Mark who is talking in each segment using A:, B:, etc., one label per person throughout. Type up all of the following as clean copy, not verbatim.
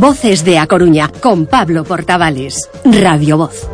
A: Voces de A Coruña, con Pablo Portavales. Radio Voz.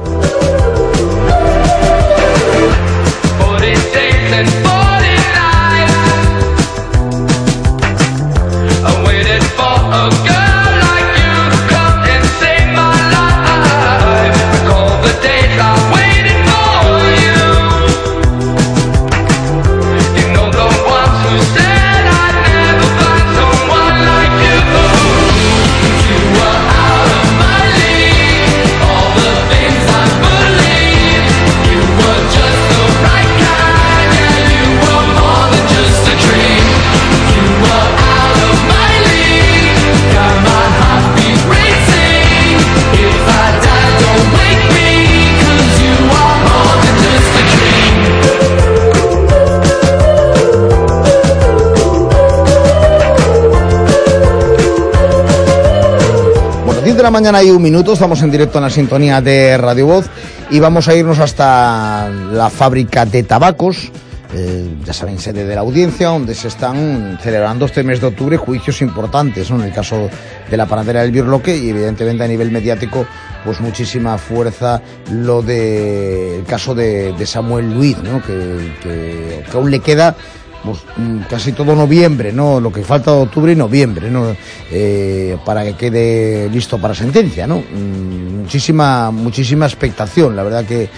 B: De la mañana y 1 minuto, estamos en directo en la sintonía de Radio Voz y vamos a irnos hasta la fábrica de tabacos, ya saben, sede de la Audiencia, donde se están celebrando este mes de octubre juicios importantes, ¿no? En el caso de la panadera del Birloque y evidentemente a nivel mediático, pues muchísima fuerza lo del caso de Samuel Luiz, ¿no? Que aún le queda pues casi todo noviembre, ¿no? Lo que falta de octubre y noviembre, ¿no? Para que quede listo para sentencia, ¿no? Muchísima expectación, la verdad que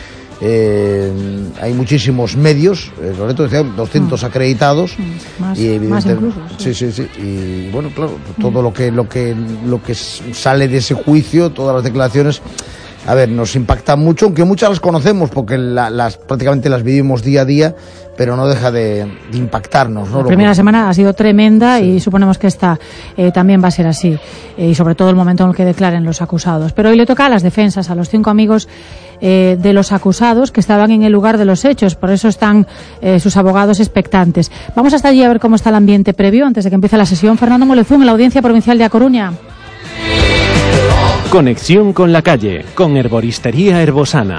B: hay muchísimos medios, Loreto decía 200 acreditados
C: más,
B: y evidentemente
C: más incluso,
B: sí. Y bueno, claro, todo lo que sale de ese juicio, todas las declaraciones, a ver, nos impactan mucho, aunque muchas las conocemos porque prácticamente las vivimos día a día, pero no deja de impactarnos, ¿no?
C: La primera semana ha sido tremenda, sí. Y suponemos que esta también va a ser así, y sobre todo el momento en el que declaren los acusados. Pero hoy le toca a las defensas, a los 5 amigos de los acusados que estaban en el lugar de los hechos, por eso están sus abogados expectantes. Vamos hasta allí a ver cómo está el ambiente previo antes de que empiece la sesión. Fernando Molezún, en la Audiencia Provincial de A Coruña.
D: Conexión con la calle, con Herboristería Herbosana.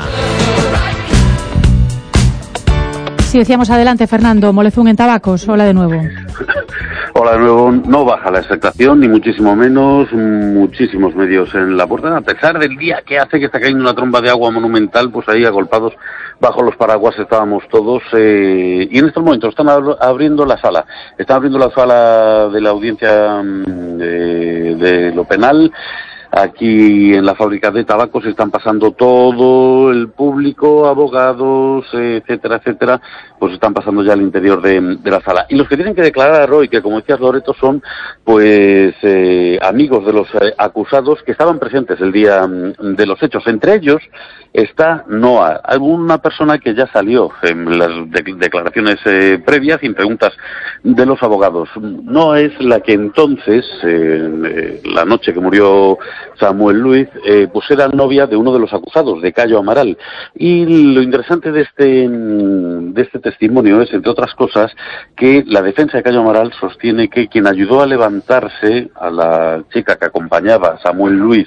C: Sí, decíamos adelante, Fernando. Molezún en tabacos. Hola de nuevo.
E: Hola de nuevo. No baja la expectación, ni muchísimo menos. Muchísimos medios en la puerta. A pesar del día que hace que está cayendo una tromba de agua monumental, pues ahí agolpados bajo los paraguas estábamos todos. Y en estos momentos están abriendo la sala. Están abriendo la sala de la Audiencia de lo penal. Aquí en la fábrica de tabacos están pasando todo el público, abogados, etcétera, pues están pasando ya al interior de la sala. Y los que tienen que declarar hoy, que como decías Loreto, son pues amigos de los acusados que estaban presentes el día de los hechos. Entre ellos está Noa, alguna persona que ya salió en las declaraciones previas y en preguntas de los abogados. Noa es la que entonces, la noche que murió Samuel Luiz, pues era novia de uno de los acusados, de Cayo Amaral. Y lo interesante de este testimonio es, entre otras cosas, que la defensa de Cayo Amaral sostiene que quien ayudó a levantarse a la chica que acompañaba a Samuel Luiz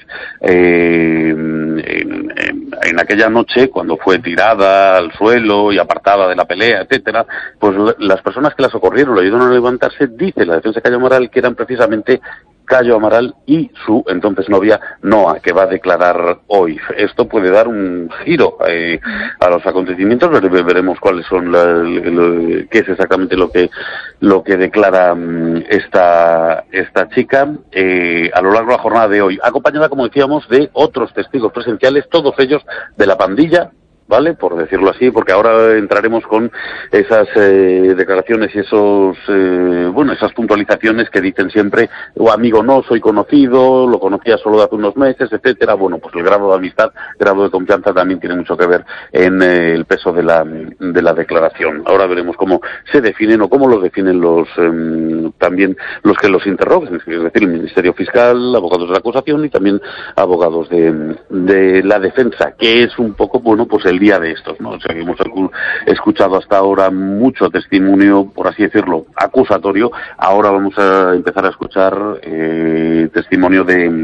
E: en aquella noche, cuando fue tirada al suelo y apartada de la pelea, etcétera, pues las personas que la socorrieron, lo ayudaron a levantarse, dice la defensa de Cayo Amaral que eran precisamente Cayo Amaral y su entonces novia Noa, que va a declarar hoy. Esto puede dar un giro a los acontecimientos, veremos cuáles son qué es exactamente lo que declara esta chica a lo largo de la jornada de hoy, acompañada, como decíamos, de otros testigos presenciales, todos ellos de la pandilla, ¿vale? Por decirlo así, porque ahora entraremos con esas declaraciones y esas puntualizaciones que dicen siempre, amigo no, soy conocido, lo conocía solo de hace unos meses, etcétera. Bueno, pues el grado de amistad, grado de confianza también tiene mucho que ver en el peso de la declaración. Ahora veremos cómo se definen o cómo los definen también los que los interroguen, es decir, el Ministerio Fiscal, abogados de la acusación y también abogados de la defensa, que es un poco, bueno, pues el día de estos, ¿no? O sea, que hemos escuchado hasta ahora mucho testimonio, por así decirlo, acusatorio. Ahora vamos a empezar a escuchar testimonio de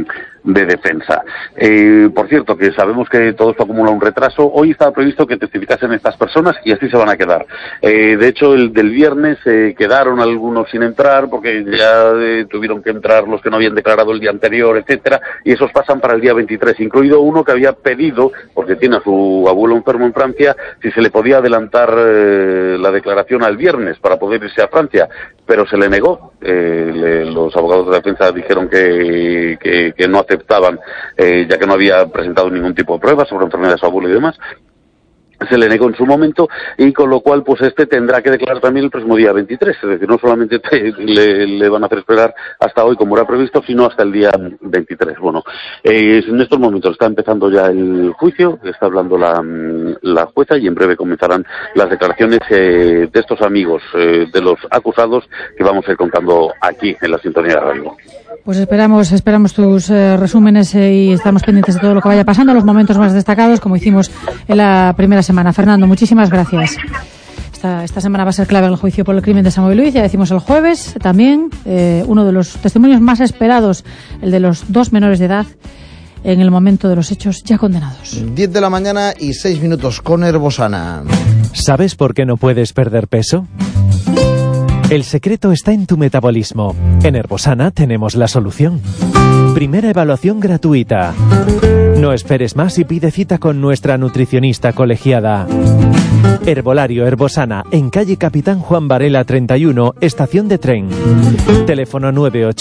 E: defensa. Por cierto, que sabemos que todo esto acumula un retraso. Hoy estaba previsto que testificasen estas personas y así se van a quedar. De hecho, el del viernes quedaron algunos sin entrar porque ya tuvieron que entrar los que no habían declarado el día anterior, etcétera, y esos pasan para el día 23, incluido uno que había pedido, porque tiene a su abuelo enfermo en Francia, si se le podía adelantar la declaración al viernes para poder irse a Francia, pero se le negó. Los abogados de defensa dijeron que no aceptaban, ya que no había presentado ningún tipo de pruebas sobre la enfermedad de su abuelo y demás. Se le negó en su momento, y con lo cual pues tendrá que declarar también el próximo día 23, es decir, no solamente le van a hacer esperar hasta hoy como era previsto, sino hasta el día 23. Bueno, en estos momentos está empezando ya el juicio, está hablando la jueza, y en breve comenzarán las declaraciones de estos amigos de los acusados, que vamos a ir contando aquí en la sintonía de radio.
C: Pues esperamos tus resúmenes y estamos pendientes de todo lo que vaya pasando, los momentos más destacados, como hicimos en la primera semana. Fernando, muchísimas gracias. Esta semana va a ser clave el juicio por el crimen de Samuel Luis, ya decimos el jueves también, uno de los testimonios más esperados, el de los 2 menores de edad, en el momento de los hechos ya condenados.
B: 10 de la mañana y 6 minutos con Herbosana.
D: ¿Sabes por qué no puedes perder peso? El secreto está en tu metabolismo. En Herbosana tenemos la solución. Primera evaluación gratuita. No esperes más y pide cita con nuestra nutricionista colegiada. Herbolario Herbosana, en calle Capitán Juan Varela 31, estación de tren. Teléfono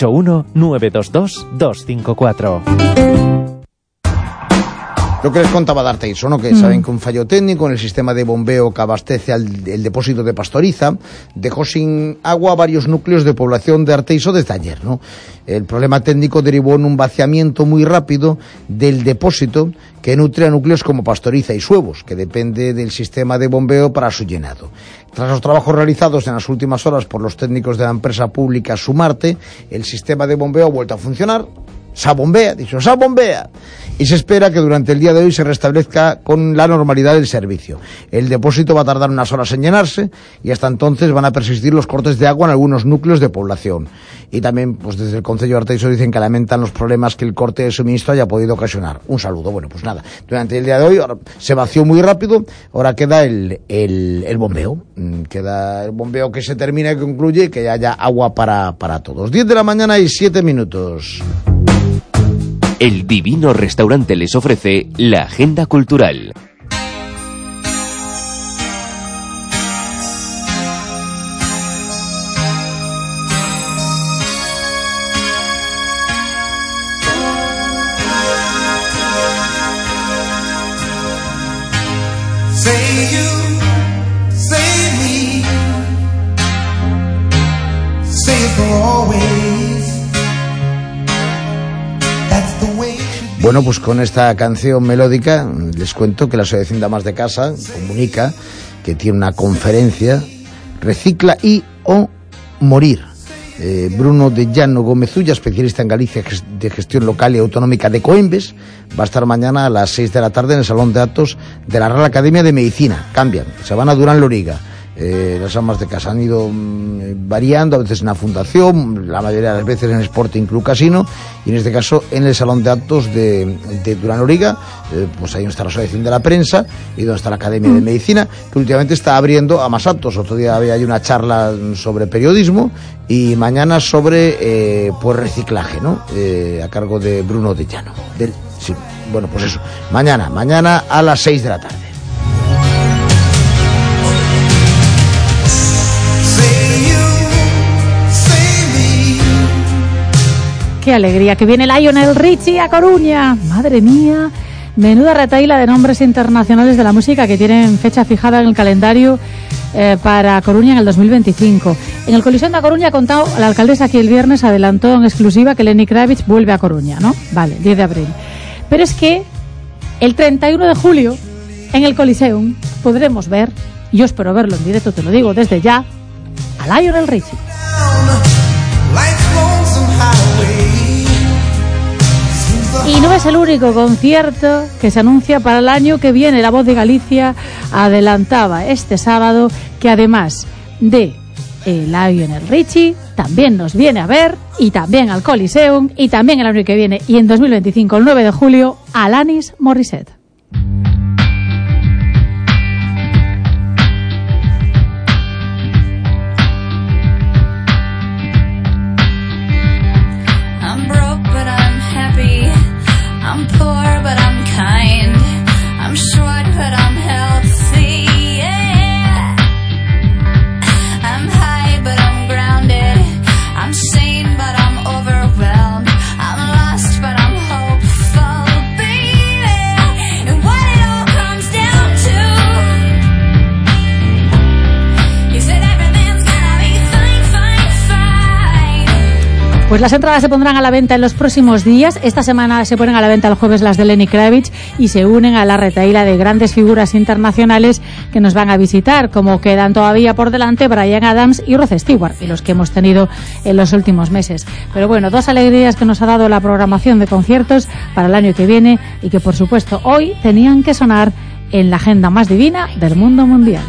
D: 981-922-254.
B: Lo que les contaba de Arteiso, ¿no? Que saben que un fallo técnico en el sistema de bombeo que abastece el depósito de Pastoriza dejó sin agua varios núcleos de población de Arteiso desde ayer, ¿no? El problema técnico derivó en un vaciamiento muy rápido del depósito que nutre a núcleos como Pastoriza y Suevos, que depende del sistema de bombeo para su llenado. Tras los trabajos realizados en las últimas horas por los técnicos de la empresa pública Sumarte, el sistema de bombeo ha vuelto a funcionar. Se bombea, y se espera que durante el día de hoy se restablezca con la normalidad del servicio. El depósito va a tardar unas horas en llenarse, y hasta entonces van a persistir los cortes de agua en algunos núcleos de población. Y también, pues desde el Concello de Arteiso dicen que lamentan los problemas que el corte de suministro haya podido ocasionar. Un saludo. Bueno, pues nada, durante el día de hoy ahora se vació muy rápido, ahora queda el bombeo. Queda el bombeo que se termina y concluye, y que haya agua para todos. 10 de la mañana y 7 minutos.
F: El Divino Restaurante les ofrece la agenda cultural.
B: Bueno, pues con esta canción melódica les cuento que la Asociación Damas de Casa comunica que tiene una conferencia, Recicla o Morir. Bruno de Llano Gómezulla, especialista en Galicia de gestión local y autonómica de Coimbes, va a estar mañana a las 6 de la tarde en el Salón de Actos de la Real Academia de Medicina. Cambian, se van a Durán Loriga. Las amas de casa han ido variando, a veces en la fundación, la mayoría de las veces en Sporting Club Casino, y en este caso en el Salón de Actos de Durán Loriga, pues ahí donde está la Asociación de la Prensa y donde está la Academia de Medicina, que últimamente está abriendo a más actos. Otro día había una charla sobre periodismo y mañana sobre pues reciclaje, ¿no? A cargo de Bruno de Llano. Sí, bueno, pues eso, mañana a las 6 de la tarde.
C: ¡Qué alegría! Que viene Lionel Richie a Coruña. ¡Madre mía! Menuda retaíla de nombres internacionales de la música que tienen fecha fijada en el calendario para Coruña en el 2025. En el Coliseo de Coruña ha contado, la alcaldesa aquí el viernes adelantó en exclusiva que Lenny Kravitz vuelve a Coruña, ¿no? Vale, 10 de abril. Pero es que el 31 de julio en el Coliseum podremos ver, y yo espero verlo en directo, te lo digo desde ya, a Lionel Richie. Y no es el único concierto que se anuncia para el año que viene. La Voz de Galicia adelantaba este sábado que además de Lionel Richie, también nos viene a ver, y también al Coliseum, y también el año que viene, y en 2025, el 9 de julio, Alanis Morissette.
G: I'm poor, but I'm kind. I'm short, but I'm healthy, yeah. I'm high, but I'm grounded. I'm sane, but I'm overwhelmed. I'm lost, but I'm hopeful, baby. And what it all comes down to is that everything's gonna be fine, fine, fine.
C: Pues las entradas se pondrán a la venta en los próximos días. Esta semana se ponen a la venta el jueves las de Lenny Kravitz y se unen a la retahíla de grandes figuras internacionales que nos van a visitar, como quedan todavía por delante Bryan Adams y Rod Stewart, y los que hemos tenido en los últimos meses. Pero bueno, dos alegrías que nos ha dado la programación de conciertos para el año que viene y que por supuesto hoy tenían que sonar en la agenda más divina del mundo mundial.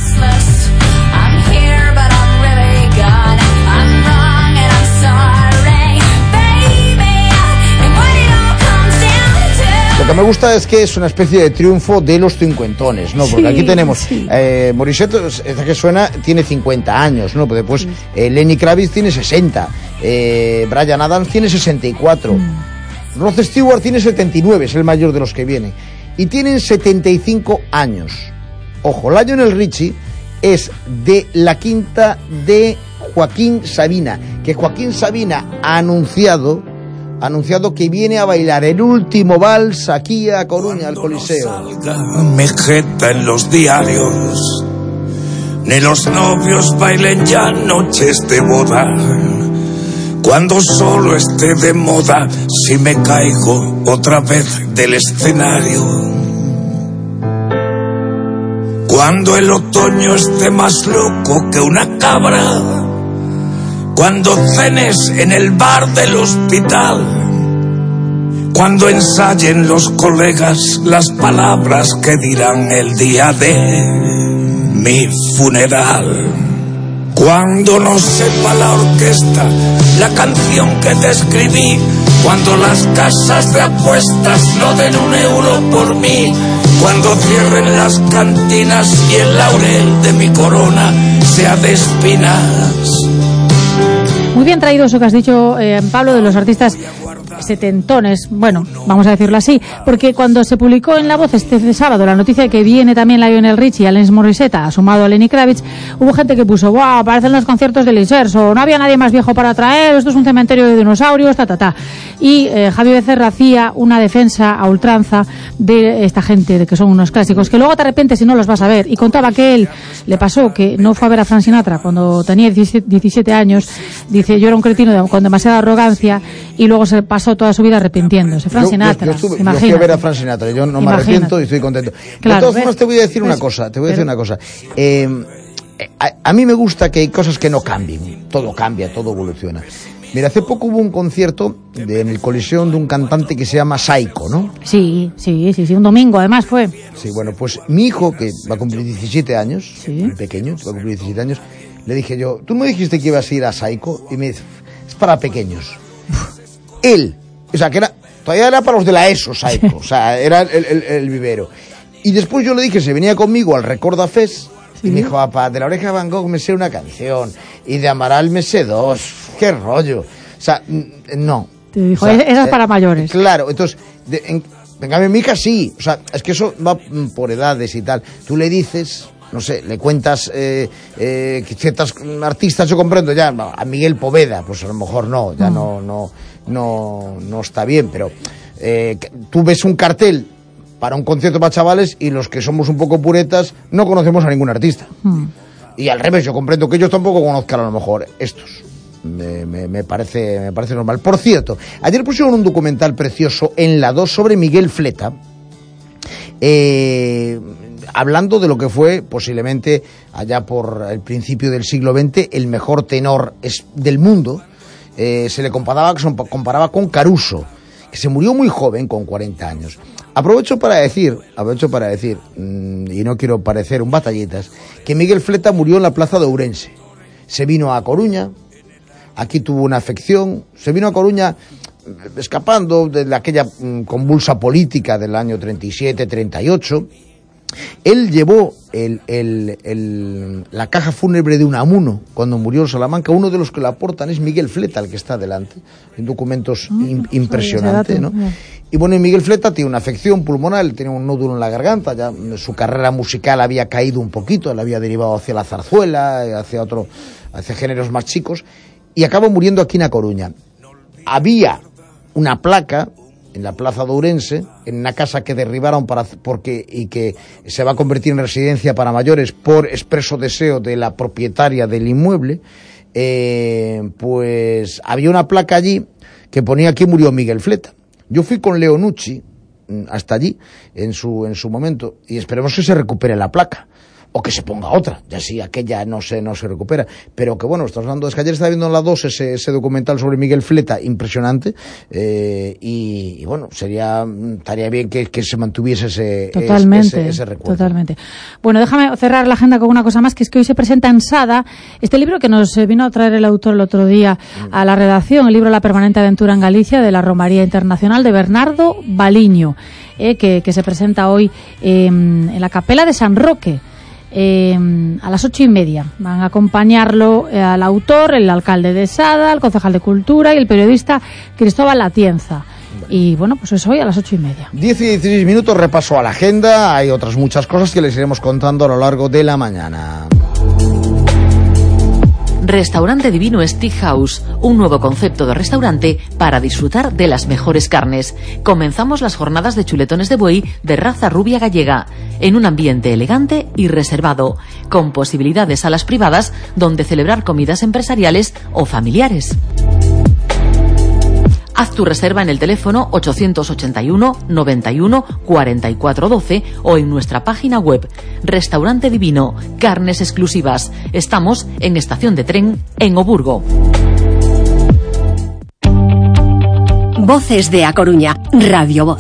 B: Lo que me gusta es que es una especie de triunfo de los cincuentones, ¿no? Porque sí, aquí tenemos Morissette, esta que suena, tiene 50 años, ¿no? Después Lenny Kravitz tiene 60, Bryan Adams tiene 64, Rod Stewart tiene 79, es el mayor de los que viene, y tienen 75 años. Ojo, Lionel Richie es de la quinta de Joaquín Sabina, que Joaquín Sabina ha anunciado que viene a bailar el último vals aquí a Coruña, al Coliseo.
H: Me jeta en los diarios, ni los novios bailen ya noches de boda. Cuando solo esté de moda, si me caigo otra vez del escenario. Cuando el otoño esté más loco que una cabra. Cuando cenes en el bar del hospital, cuando ensayen los colegas las palabras que dirán el día de mi funeral. Cuando no sepa la orquesta la canción que te escribí, cuando las casas de apuestas no den €1 por mí, cuando cierren las cantinas y el laurel de mi corona sea de espinas.
C: Muy bien traído eso que has dicho, Pablo, de los artistas setentones, bueno, vamos a decirlo así, porque cuando se publicó en La Voz este sábado la noticia de que viene también Lionel Richie y Alanis Morissette sumado a Lenny Kravitz, hubo gente que puso, ¡guau! Parecen los conciertos de Inserso, no había nadie más viejo para traer, esto es un cementerio de dinosaurios, Y Javi Becerra hacía una defensa a ultranza de esta gente, de que son unos clásicos, que luego te arrepientes si no los vas a ver, y contaba que él le pasó que no fue a ver a Frank Sinatra cuando tenía 17 años, dice, yo era un cretino con demasiada arrogancia, y luego se pasó toda su vida arrepintiéndose. Frank Sinatra,
B: yo fui a ver a Frank Sinatra, yo no me arrepiento y estoy contento.
C: Claro,
B: de todas formas te voy a decir una cosa, a mí me gusta que hay cosas que no cambien, todo cambia, todo evoluciona. Mira, hace poco hubo un concierto en el Coliseum de un cantante que se llama Saiko, ¿no?
C: Sí, un domingo además fue.
B: Sí, bueno, pues mi hijo, que va a cumplir 17 años, el pequeño, va a cumplir 17 años, le dije yo, tú me dijiste que ibas a ir a Saiko, y me dice, es para pequeños. Él, o sea, que todavía era para los de la ESO, Saiko, o sea, era el vivero. Y después yo le dije, se venía conmigo al Recorda Fest, y me dijo, papá, de La Oreja de Van Gogh me sé una canción, y de Amaral me sé 2, qué rollo. O sea, no.
C: Te dijo, o sea, esas para mayores.
B: Claro, entonces, en cambio, mi hija sí, o sea, es que eso va por edades y tal. Tú le dices, no sé, le cuentas que ciertas artistas, yo comprendo ya, a Miguel Poveda, pues a lo mejor no, ya no está bien, pero tú ves un cartel para un concierto para chavales y los que somos un poco puretas no conocemos a ningún artista. Y al revés, yo comprendo que ellos tampoco conozcan a lo mejor estos. Me parece normal. Por cierto, ayer pusieron un documental precioso en La 2 sobre Miguel Fleta, hablando de lo que fue posiblemente allá por el principio del siglo XX el mejor tenor del mundo. Se le comparaba con Caruso, que se murió muy joven, con 40 años. Aprovecho para decir, y no quiero parecer un batallitas, que Miguel Fleta murió en la plaza de Ourense. Se vino a Coruña, aquí tuvo una afección, se vino a Coruña escapando de aquella convulsa política del año 37-38. Él llevó la caja fúnebre de Unamuno cuando murió en Salamanca. Uno de los que la aportan es Miguel Fleta, el que está delante, en documentos impresionantes, ¿no? Y bueno, Miguel Fleta tiene una afección pulmonar, tenía un nódulo en la garganta, ya su carrera musical había caído un poquito, él había derivado hacia la zarzuela, hacia géneros más chicos, y acaba muriendo aquí en A Coruña. Había una placa en la plaza de Ourense, en una casa que derribaron y que se va a convertir en residencia para mayores por expreso deseo de la propietaria del inmueble, pues había una placa allí que ponía "Aquí murió Miguel Fleta". Yo fui con Leonucci hasta allí en su momento, y esperemos que se recupere la placa o que se ponga otra, ya si aquella no se recupera, pero que bueno, estamos hablando, es que ayer estaba viendo en la 2 ese documental sobre Miguel Fleta, impresionante, y bueno, estaría bien que se mantuviese ese recuerdo.
C: Totalmente. Bueno, déjame cerrar la agenda con una cosa más, que es que hoy se presenta en Sada este libro que nos vino a traer el autor el otro día a la redacción, el libro La permanente aventura en Galicia, de la Romaría Internacional, de Bernardo Baliño, que se presenta hoy en la Capela de San Roque. A las 8:30 van a acompañarlo al autor, el alcalde de Sada, el concejal de Cultura y el periodista Cristóbal Atienza. Y bueno, pues eso hoy a las 8:30.
B: 10 y 16 minutos, repaso a la agenda. Hay otras muchas cosas que les iremos contando a lo largo de la mañana.
I: Restaurante Divino Steakhouse, un nuevo concepto de restaurante para disfrutar de las mejores carnes. Comenzamos las jornadas de chuletones de buey de raza rubia gallega, en un ambiente elegante y reservado, con posibilidades a las privadas donde celebrar comidas empresariales o familiares. Haz tu reserva en el teléfono 881 91 44 12 o en nuestra página web. Restaurante Divino, carnes exclusivas. Estamos en Estación de Tren, en Oburgo.
A: Voces de A Coruña, Radio Voz.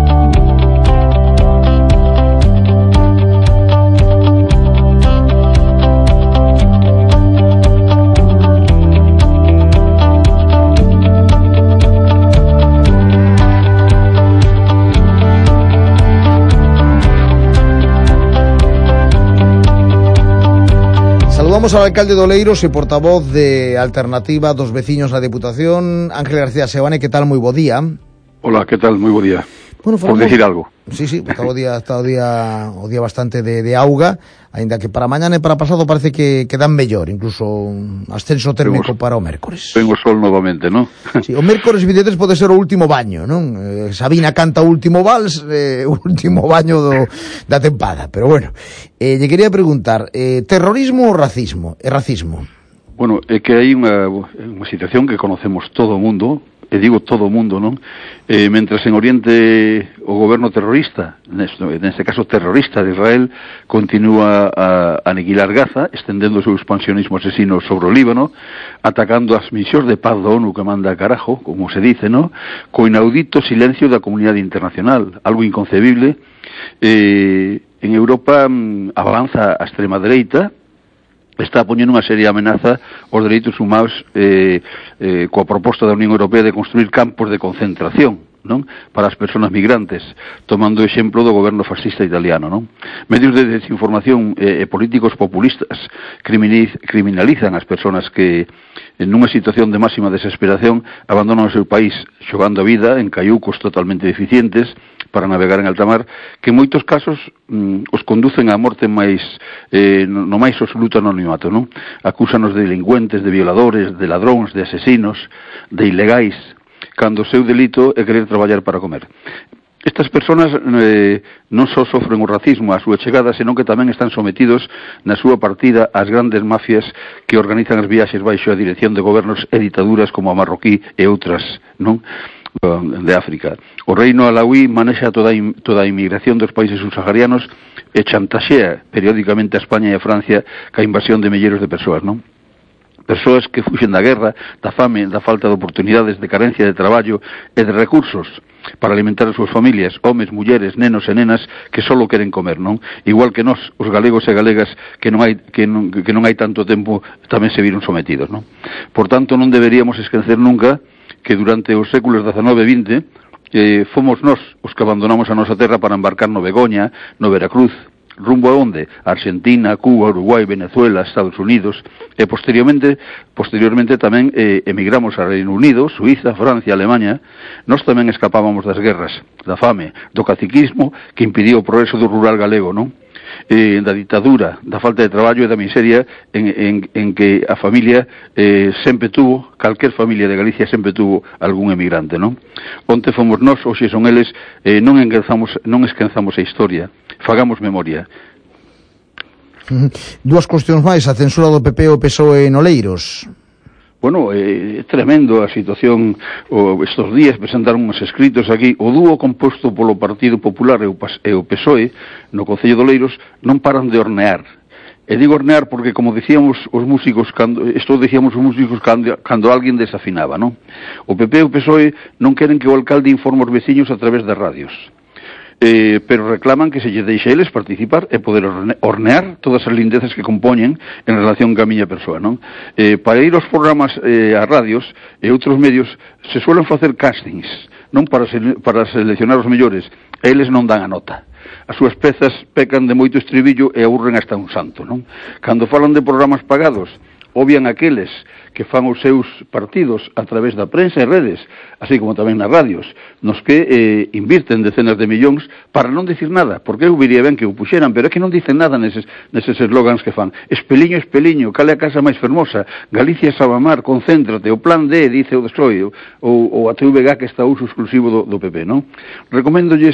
B: Saludamos al alcalde de Oleiros y portavoz de Alternativa Dos Veciños na Deputación, Ángel García Sebane. ¿Qué tal? Muy bo día.
J: Hola, ¿qué tal? Muy bo día.
B: Bueno,
J: por decir algo.
B: Sí, está o día bastante de auga, ainda que para mañana e para pasado parece que dan mellor, incluso un ascenso térmico para o mércores.
J: Vengo sol novamente, ¿no?
B: Sí, o mércores 23 pode ser o último baño, non? Sabina canta o último vals, último baño da tempada, pero bueno. Lle quería preguntar, terrorismo ou racismo?
J: Bueno, é que hai unha situación que conocemos todo o mundo, e digo todo o mundo, non? Mentras en Oriente o goberno terrorista, neste caso terrorista de Israel, continúa a aniquilar Gaza, estendendo o seu expansionismo asesino sobre o Líbano, atacando as misións de paz da ONU que manda a carajo, como se dice, non? Co inaudito silencio da comunidade internacional, algo inconcebible. En Europa avanza a extrema dereita, está poñendo unha seria amenaza aos dereitos humanos coa proposta da Unión Europea de construir campos de concentración, non? Para as persoas migrantes, tomando o exemplo do goberno fascista italiano, non? Medios de desinformación e políticos populistas criminalizan as persoas que nunha situación de máxima desesperación abandonan o seu país xogando a vida en caiucos totalmente deficientes para navegar en alta mar, que en moitos casos os conducen á morte no máis absoluto anonimato, non? Acúsanos de delincuentes, de violadores, de ladróns, de asesinos, de ilegais, cando o seu delito é querer traballar para comer. Estas persoas non só sofren o racismo á súa chegada, senón que tamén están sometidos na súa partida ás grandes mafias que organizan as viaxes baixo a dirección de gobernos e ditaduras como a marroquí e outras, non? De África. O reino alauí manexa toda a inmigración dos países subsaharianos e chantaxea periódicamente a España e a Francia ca invasión de milleiros de persoas, non? persoas que fuxen da guerra, da fame, da falta de oportunidades, de carencia de traballo e de recursos para alimentar as súas familias, homes, mulleres, nenos e nenas que só queren comer, non? Igual que nós, os galegos e galegas, que non hai tanto tempo tamén se viron sometidos, non? Por tanto, non deberíamos esquecer nunca que durante os séculos XIX e XX fomos nós os que abandonamos a nosa terra para embarcar no Begoña, no Veracruz, rumbo a onde? Argentina, Cuba, Uruguai, Venezuela, Estados Unidos, e posteriormente tamén emigramos a Reino Unido, Suiza, Francia, Alemania. Nós tamén escapábamos das guerras, da fame, do caciquismo que impediu o progreso do rural galego, non? Da ditadura, da falta de traballo e da miseria en que a familia sempre tuvo, calquer familia de Galicia sempre tuvo algún emigrante, non? Onte fomos nós, hoxe son eles, non esquenzamos a historia, fagamos memoria.
B: Dúas cuestións máis, a censura do PP e o PSOE en Oleiros.
J: Bueno, é tremendo a situación. Estos días presentaron uns escritos aquí. O dúo composto polo Partido Popular e o PSOE no Concello de Oleiros non paran de hornear. E digo hornear porque, como decíamos os músicos cando alguén desafinaba, non? O PP e o PSOE non queren que o alcalde informe os veciños a través de radios. Pero reclaman que se lle deixe eles participar e poder hornear todas as lindezas que compoñen en relación ca miña persoa, non? Para ir aos programas a radios e outros medios se suelen facer castings, non para seleccionar os mellores, e eles non dan a nota. As súas pezas pecan de moito estribillo e aburren hasta un santo, non? Cando falan de programas pagados, obvian aqueles que fan os seus partidos a través da prensa e redes, así como tamén nas radios, nos que invirten decenas de millóns para non dicir nada, porque eu viría ben que o puxeran, pero é que non dicen nada neses eslogans que fan. Espeliño, espeliño, cal é a casa máis fermosa? Galicia Sabamar, concéntrate, o plan D, dice o DSOE, ou a TVG que está a uso exclusivo do PP, non? Recoméndolles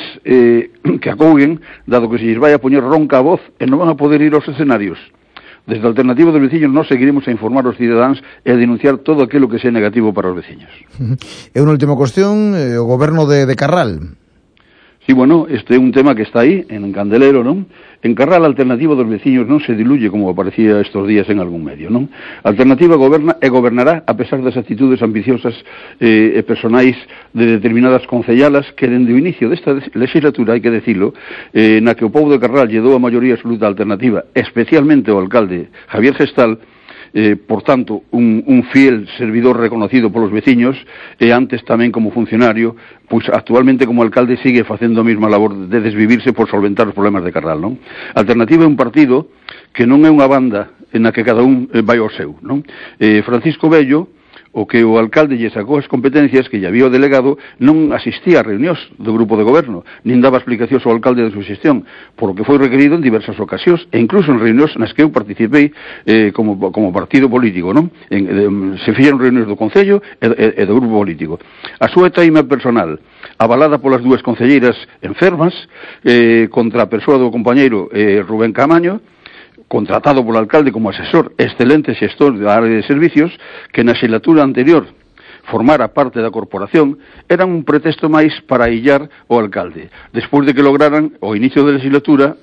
J: que acouguen, dado que se lles vai a poñer ronca a voz e non van a poder ir aos escenarios. Desde a Alternativa dos Veciños nós seguiremos a informar os cidadáns e a denunciar todo aquilo que sea negativo para os veciños.
B: E unha última cuestión, o goberno de Carral.
J: Sí, bueno, este é un tema que está aí, en Candelero, non? En Carral, a Alternativa dos Veciños non se diluye como aparecía estos días en algún medio, non? A Alternativa goberna e gobernará a pesar das actitudes ambiciosas e personais de determinadas concellalas que dende o inicio desta legislatura, hai que decirlo, na que o povo de Carral lle dou a maioría absoluta Alternativa, especialmente o alcalde Javier Gestal, por tanto, un fiel servidor reconocido polos veciños e antes tamén como funcionario, pois actualmente como alcalde sigue facendo a mesma labor de desvivirse por solventar os problemas de Carral, non? Alternativa é un partido que non é unha banda na que cada un vai ao seu, non? Francisco Bello, o que o alcalde lle sacou as competencias que lle había o delegado, non asistía a reunións do grupo de goberno, nin daba explicacións ao alcalde de súa xestión, por lo que foi requerido en diversas ocasións, e incluso en reunións nas que eu participei como partido político, non? Se fixeron reunións do Concello e do grupo político. A súa taima personal, avalada polas dúas concelleiras enfermas, contra a persoa do compañeiro Rubén Camaño, contratado polo alcalde como asesor, excelente xestor da área de servicios, que na legislatura anterior formara parte da corporación, eran un pretexto máis para illar o alcalde, despois de que lograran, ao inicio da legislatura,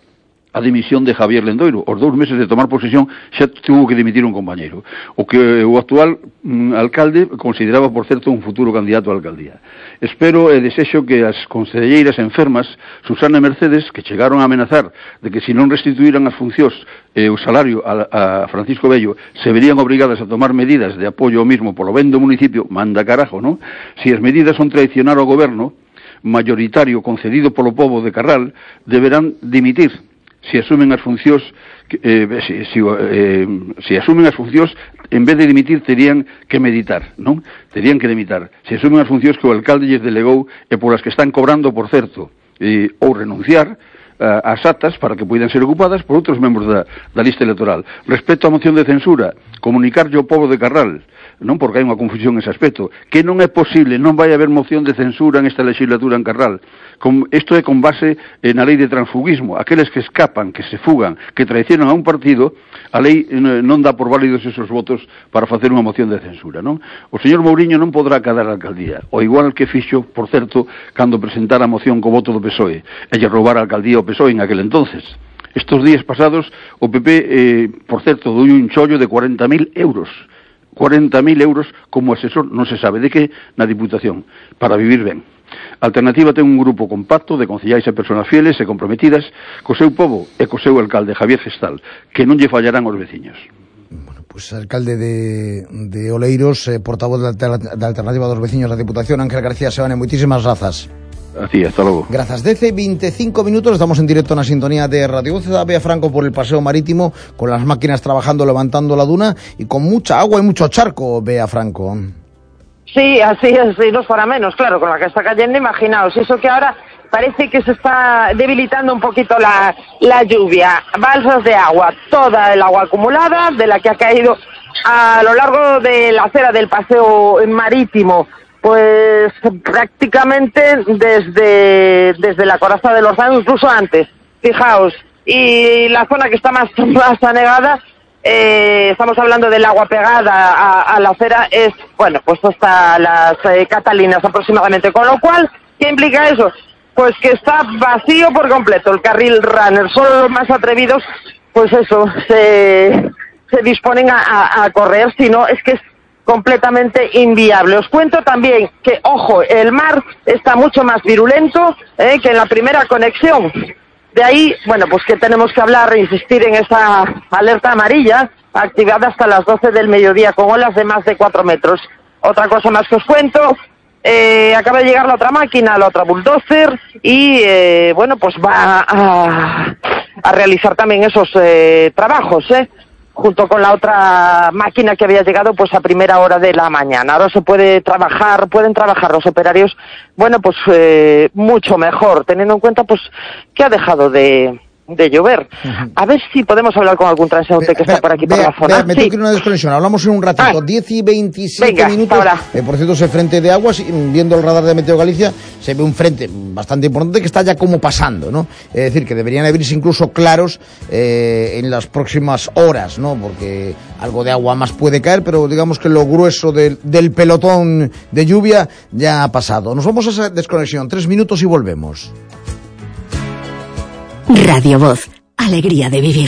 J: a dimisión de Javier Lendoiro. Os 2 meses de tomar posesión xa tuvo que dimitir un compañeiro, o que o actual alcalde consideraba, por certo, un futuro candidato á alcaldía. Espero e desexo que as conselleiras enfermas, Susana e Mercedes, que chegaron a amenazar de que se non restituíran as funcións e o salario a Francisco Bello, se verían obrigadas a tomar medidas de apoio ao mismo polo ben do municipio, manda carajo, non? Se as medidas son traicionar ao goberno mayoritario concedido polo pobo de Carral, deberán dimitir. Se asumen as funcións se asumen as funcións, en vez de dimitir terían que meditar, non? Terían que dimitar. Se asumen as funcións que o alcalde lles delegou e polas que están cobrando, por certo, ou renunciar as actas para que poidan ser ocupadas por outros membros da lista electoral. Respecto á moción de censura, comunicarlle ao pobo de Carral, non, porque hai unha confusión nese aspecto, que non é posible, non vai haber moción de censura en esta legislatura en Carral. Isto é con base na lei de transfugismo. Aqueles que escapan, que se fugan, que traicionan a un partido, a lei non dá por válidos esos votos para facer unha moción de censura, non? O señor Mouriño non podrá cadar a alcaldía, o igual que fixo, por certo, cando presentara a moción co voto do PSOE, e lle roubar a alcaldía ao PSOE en aquel entonces. Estos días pasados o PP, por certo, dou un chollo de 40.000 euros. 40.000 euros como asesor, non se sabe de que, na Diputación, para vivir ben. A Alternativa ten un grupo compacto de concellais e persoas fieles e comprometidas co seu pobo e co seu alcalde Javier Gestal, que non lle fallarán aos veciños.
B: Bueno, pues alcalde de Oleiros, portavoz da Alternativa dos Veciños da Diputación, Ángel García Sebane, moitísimas grazas.
J: Así, hasta luego.
B: Gracias. Desde 25 minutos estamos en directo en la sintonía de Radio Voz. Bea Franco por el paseo marítimo, con las máquinas trabajando, levantando la duna y con mucha agua y mucho charco, Bea Franco.
K: Sí, así es, y no es para menos, claro, con la que está cayendo, imaginaos. Eso que ahora parece que se está debilitando un poquito la lluvia. Balsas de agua, toda el agua acumulada de la que ha caído a lo largo de la acera del paseo marítimo. Pues prácticamente desde la coraza de los Llanos, incluso antes, fijaos. Y la zona que está más anegada, estamos hablando del agua pegada a la acera, es, bueno, pues hasta las Catalinas aproximadamente. Con lo cual, ¿qué implica eso? Pues que está vacío por completo el carril runner. Solo los más atrevidos, pues eso, se disponen a correr, si no, es que es completamente inviable. Os cuento también que, ojo, el mar está mucho más virulento que en la primera conexión. De ahí, bueno, pues que tenemos que hablar e insistir en esa alerta amarilla activada hasta las 12 del mediodía con olas de más de 4 metros. Otra cosa más que os cuento, acaba de llegar la otra máquina, la otra bulldozer, y bueno, pues va a realizar también esos trabajos, junto con la otra máquina que había llegado pues a primera hora de la mañana. Ahora pueden trabajar los operarios, bueno, pues mucho mejor, teniendo en cuenta pues que ha dejado de llover. A ver si podemos hablar con algún transeúnte que está por aquí por la zona.
B: Me tengo que ir a una desconexión, hablamos en un ratito. 10 y 27 minutos. Por cierto, ese frente de aguas, viendo el radar de Meteo Galicia, se ve un frente bastante importante que está ya como pasando, ¿no? Es decir, que deberían abrirse incluso claros en las próximas horas, ¿no? Porque algo de agua más puede caer, pero digamos que lo grueso del pelotón de lluvia ya ha pasado. Nos vamos a esa desconexión, 3 minutos y volvemos.
A: Radio Voz, alegría de vivir.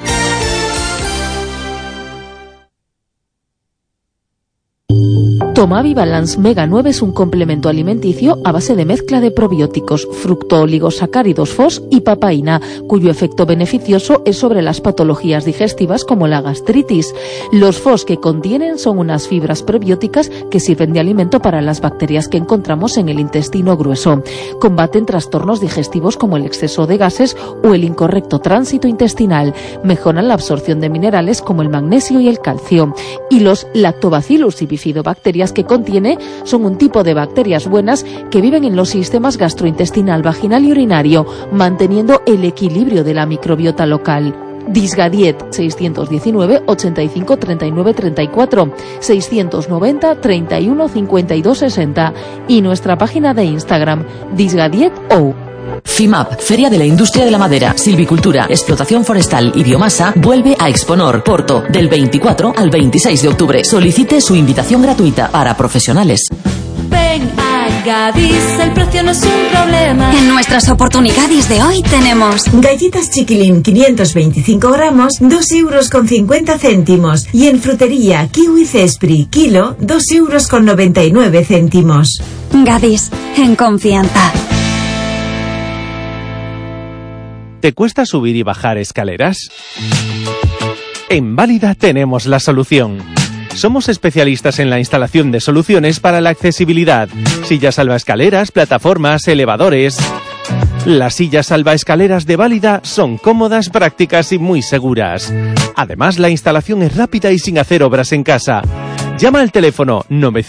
I: Tomavi Balance Mega 9 es un complemento alimenticio a base de mezcla de probióticos, fructooligosacáridos FOS y papaína, cuyo efecto beneficioso es sobre las patologías digestivas como la gastritis. Los FOS que contienen son unas fibras probióticas que sirven de alimento para las bacterias que encontramos en el intestino grueso. Combaten trastornos digestivos como el exceso de gases o el incorrecto tránsito intestinal. Mejoran la absorción de minerales como el magnesio y el calcio. Y los Lactobacillus y bifidobacterias que contiene son un tipo de bacterias buenas que viven en los sistemas gastrointestinal, vaginal y urinario, manteniendo el equilibrio de la microbiota local. Disgadiet 619 85 39 34 690 31 52 60 y nuestra página de Instagram Disgadiet.o.
L: FIMAP, Feria de la Industria de la Madera, Silvicultura, Explotación Forestal y Biomasa, vuelve a Exponor, Porto, del 24 al 26 de octubre. Solicite su invitación gratuita para profesionales.
G: Ven a Gadis, el precio no es un problema.
M: En nuestras oportunidades de hoy tenemos
N: galletas Chiquilín 525 gramos, 2,50 €. Y en frutería Kiwi Cespri, kilo, 2,99 €.
M: Gadis, en confianza.
D: ¿Te cuesta subir y bajar escaleras? En Válida tenemos la solución. Somos especialistas en la instalación de soluciones para la accesibilidad. Sillas salvaescaleras, plataformas, elevadores. Las sillas salvaescaleras de Válida son cómodas, prácticas y muy seguras. Además, la instalación es rápida y sin hacer obras en casa. Llama al teléfono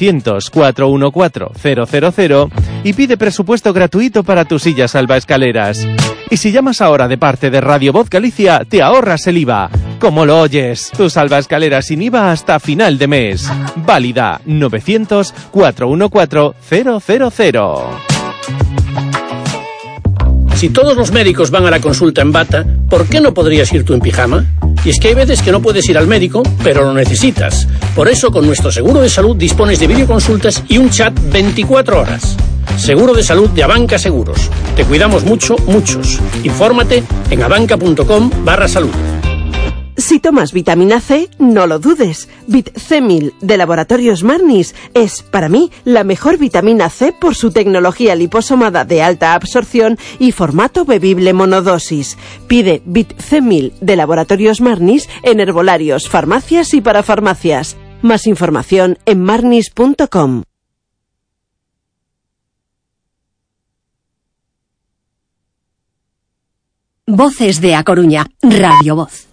D: 900-414-000 y pide presupuesto gratuito para tu silla salvaescaleras. Y si llamas ahora de parte de Radio Voz Galicia, te ahorras el IVA. ¿Cómo lo oyes? Tu salvaescaleras sin IVA hasta final de mes. Válida 900-414-000.
O: Si todos los médicos van a la consulta en bata, ¿por qué no podrías ir tú en pijama? Y es que hay veces que no puedes ir al médico, pero lo necesitas. Por eso, con nuestro seguro de salud dispones de videoconsultas y un chat 24 horas. Seguro de salud de Abanca Seguros. Te cuidamos mucho, muchos. Infórmate en abanca.com/salud.
P: Si tomas vitamina C, no lo dudes. VitC1000 de Laboratorios Marnis es, para mí, la mejor vitamina C por su tecnología liposomada de alta absorción y formato bebible monodosis. Pide VitC1000 de Laboratorios Marnis en herbolarios, farmacias y parafarmacias. Más información en marnis.com.
A: Voces de A Coruña, Radio Voz.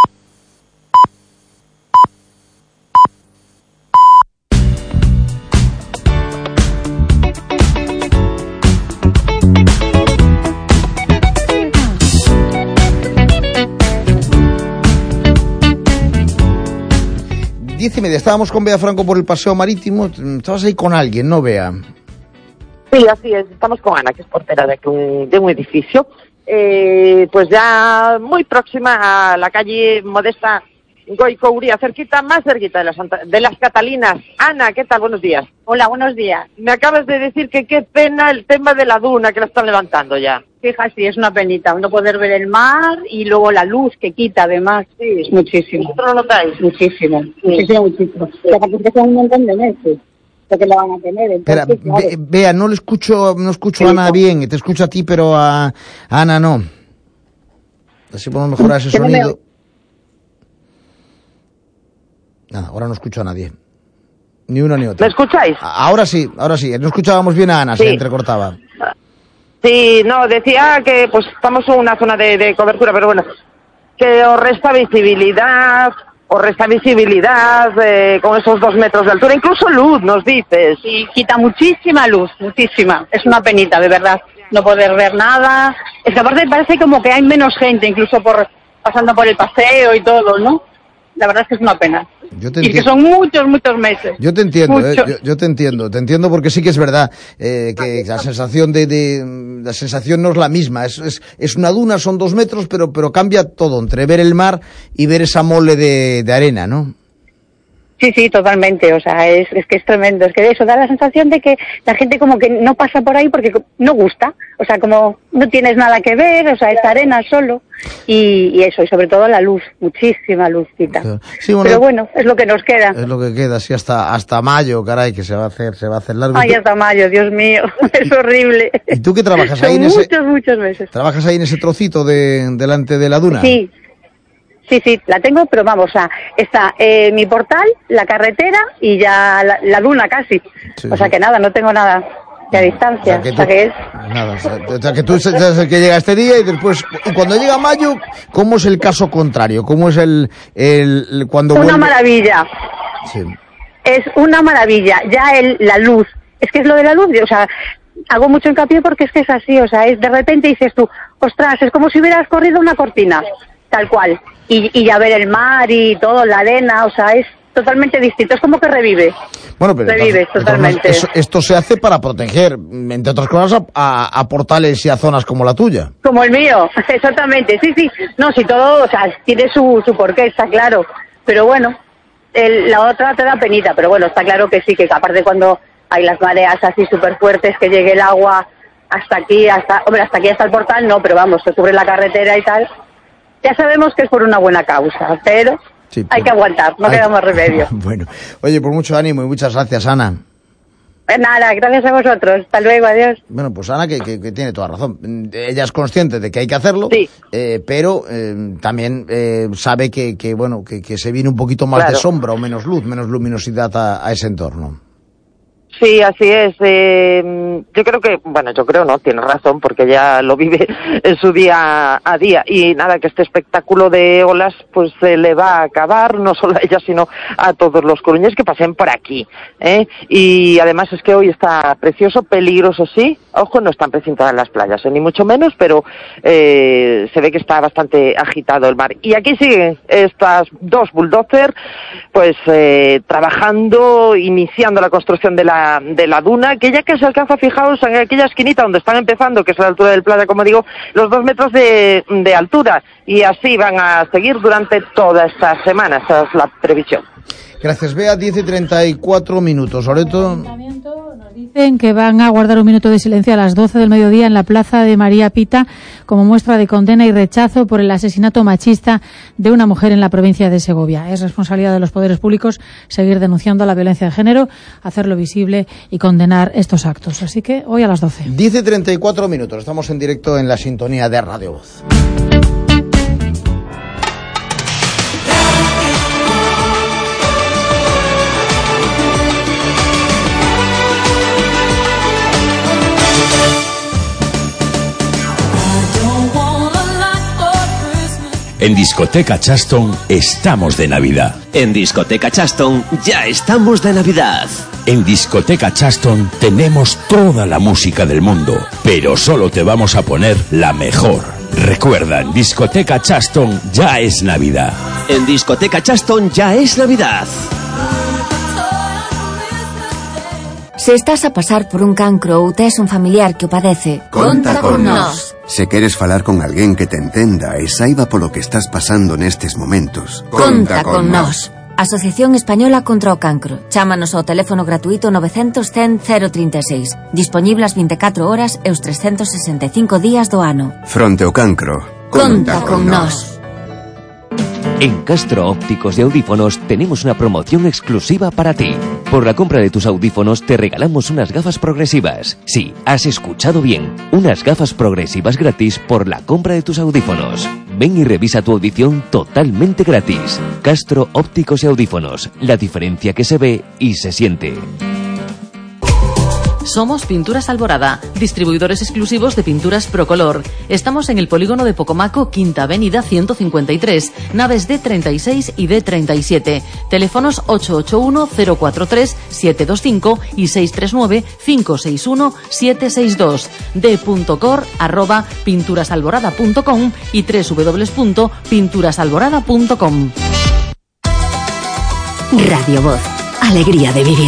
B: Diez y media, estábamos con Bea Franco por el paseo marítimo. Estabas ahí con alguien, ¿no, Bea?
K: Sí, así es. Estamos con Ana, que es portera de un edificio. Pues ya muy próxima a la calle Modesta Goicouría, más cerquita de las Catalinas. Ana, ¿qué tal? Buenos días.
Q: Hola, buenos días.
K: Me acabas de decir que qué pena el tema de la duna, que la están levantando ya.
Q: Fija, sí, es una penita, no poder ver el mar y luego la luz que quita, además, sí, es muchísimo.
K: ¿Vosotros lo notáis?
Q: Muchísimo. O sea, que son un montón de meses lo que lo van a tener. Entonces,
B: Espera,
Q: claro.
B: Bea, no escucho a Ana bien, te escucho a ti, pero a Ana no. Así podemos mejorar ese sonido. Nada, ahora no escucho a nadie. Ni uno ni otro.
K: ¿Me escucháis?
B: Ahora sí. No escuchábamos bien a Ana, se entrecortaba.
K: Sí, no, decía que pues estamos en una zona de cobertura, pero bueno, que os resta visibilidad con esos 2 metros de altura, incluso luz, nos dices.
Q: Sí, quita muchísima luz, muchísima. Es una penita, de verdad, no poder ver nada. Es que aparte parece como que hay menos gente, incluso pasando por el paseo y todo, ¿no? La verdad es que es una pena. Y que son muchos meses.
B: Yo te entiendo, yo te entiendo porque sí que es verdad que la sensación la sensación no es la misma. Es una duna, son 2 metros, pero cambia todo entre ver el mar y ver esa mole de arena, ¿no?
Q: Sí, totalmente, o sea, es que es tremendo, es que eso da la sensación de que la gente como que no pasa por ahí porque no gusta, o sea, como no tienes nada que ver, o sea, es arena solo, y eso, y sobre todo la luz, muchísima luz quita. Sí, bueno, pero bueno, es lo que nos queda.
B: Es lo que queda, sí, hasta mayo, caray, que se va a hacer largo.
Q: Ay, hasta mayo, Dios mío, es horrible.
B: ¿Y tú qué trabajas ahí en
Q: muchos meses.
B: ¿Trabajas ahí en ese trocito delante de la duna?
Q: Sí, la tengo, pero vamos, o sea, está mi portal, la carretera y ya la duna casi. Sí, o sea que nada, no tengo nada que a distancia. O sea que es...
B: Nada, o sea que tú eres el que llega este día y después, y cuando llega mayo, ¿cómo es el caso contrario? ¿Cómo es cuando
Q: Una
B: vuelve?
Q: Maravilla.
B: Sí.
Q: Es una maravilla. Ya la luz, es que es lo de la luz, o sea... Hago mucho hincapié porque es que es así, o sea, es de repente dices tú, ostras, es como si hubieras corrido una cortina, tal cual. Y ya ver el mar y todo, la arena, o sea, es totalmente distinto, es como que revive.
B: Bueno, pero
Q: revive totalmente.
B: Esto se hace para proteger, entre otras cosas, a portales y a zonas como la tuya.
Q: Como el mío, exactamente, sí. No, si todo, o sea, tiene su porqué, está claro. Pero bueno, la otra te da penita, pero bueno, está claro que sí, que aparte cuando hay las mareas así súper fuertes, que llegue el agua hasta aquí, hasta el portal, no, pero vamos, se cubre la carretera y tal. Ya sabemos que es por una buena causa, pero hay que aguantar, no queda más remedio.
B: Bueno, oye, por mucho ánimo y muchas gracias, Ana.
Q: Nada, gracias a vosotros. Hasta luego, adiós.
B: Bueno, pues Ana, que tiene toda razón. Ella es consciente de que hay que hacerlo, pero también sabe que se viene un poquito más de sombra o menos luz, menos luminosidad a ese entorno.
K: Sí, así es. Yo creo no, tiene razón, porque ya lo vive en su día a día. Y nada, que este espectáculo de olas pues se le va a acabar, no solo a ella, sino a todos los coruñeses que pasen por aquí. Y además es que hoy está precioso, peligroso sí. Ojo, no están precintadas las playas, ni mucho menos, pero se ve que está bastante agitado el mar. Y aquí siguen estas 2 bulldozers, pues trabajando, iniciando la construcción de la duna, que ya que se alcanza, fijaos, en aquella esquinita donde están empezando, que es a la altura del playa, como digo, los 2 metros de altura, y así van a seguir durante toda esta semana, esa es la previsión.
B: Gracias, Bea. 10:34. Loreto.
C: Dicen que van a guardar un minuto de silencio a las 12 del mediodía en la plaza de María Pita como muestra de condena y rechazo por el asesinato machista de una mujer en la provincia de Segovia. Es responsabilidad de los poderes públicos seguir denunciando la violencia de género, hacerlo visible y condenar estos actos. Así que hoy a las 12.
B: Dice 34 minutos. Estamos en directo en la sintonía de Radio Voz.
H: En Discoteca Chaston estamos de Navidad.
F: En Discoteca Chaston ya estamos de Navidad.
H: En Discoteca Chaston tenemos toda la música del mundo, pero solo te vamos a poner la mejor. Recuerda, en Discoteca Chaston ya es Navidad.
F: En Discoteca Chaston ya es Navidad.
R: Se estás a pasar por un cancro ou tes un familiar que o padece,
S: conta con nós. Se queres falar con alguén que te entenda e saiba polo que estás pasando nestes momentos,
R: conta con nós. Asociación Española contra o Cancro. Chámanos ao teléfono gratuito 900 100 036. Dispoñible as 24 horas e os 365 días do ano.
S: Fronte ao cancro,
R: conta con nós.
F: En Castro Ópticos de Audífonos tenemos una promoción exclusiva para ti. Por la compra de tus audífonos te regalamos unas gafas progresivas. Sí, has escuchado bien. Unas gafas progresivas gratis por la compra de tus audífonos. Ven y revisa tu audición totalmente gratis. Castro Ópticos y Audífonos. La diferencia que se ve y se siente.
I: Somos Pinturas Alborada, distribuidores exclusivos de pinturas Procolor. Estamos en el polígono de Pocomaco, Quinta Avenida 153, naves D36 y D37. Teléfonos 881-043-725 y 639-561-762. d.cor@pinturasalborada.com y www.pinturasalborada.com.
A: Radio Voz, alegría de vivir.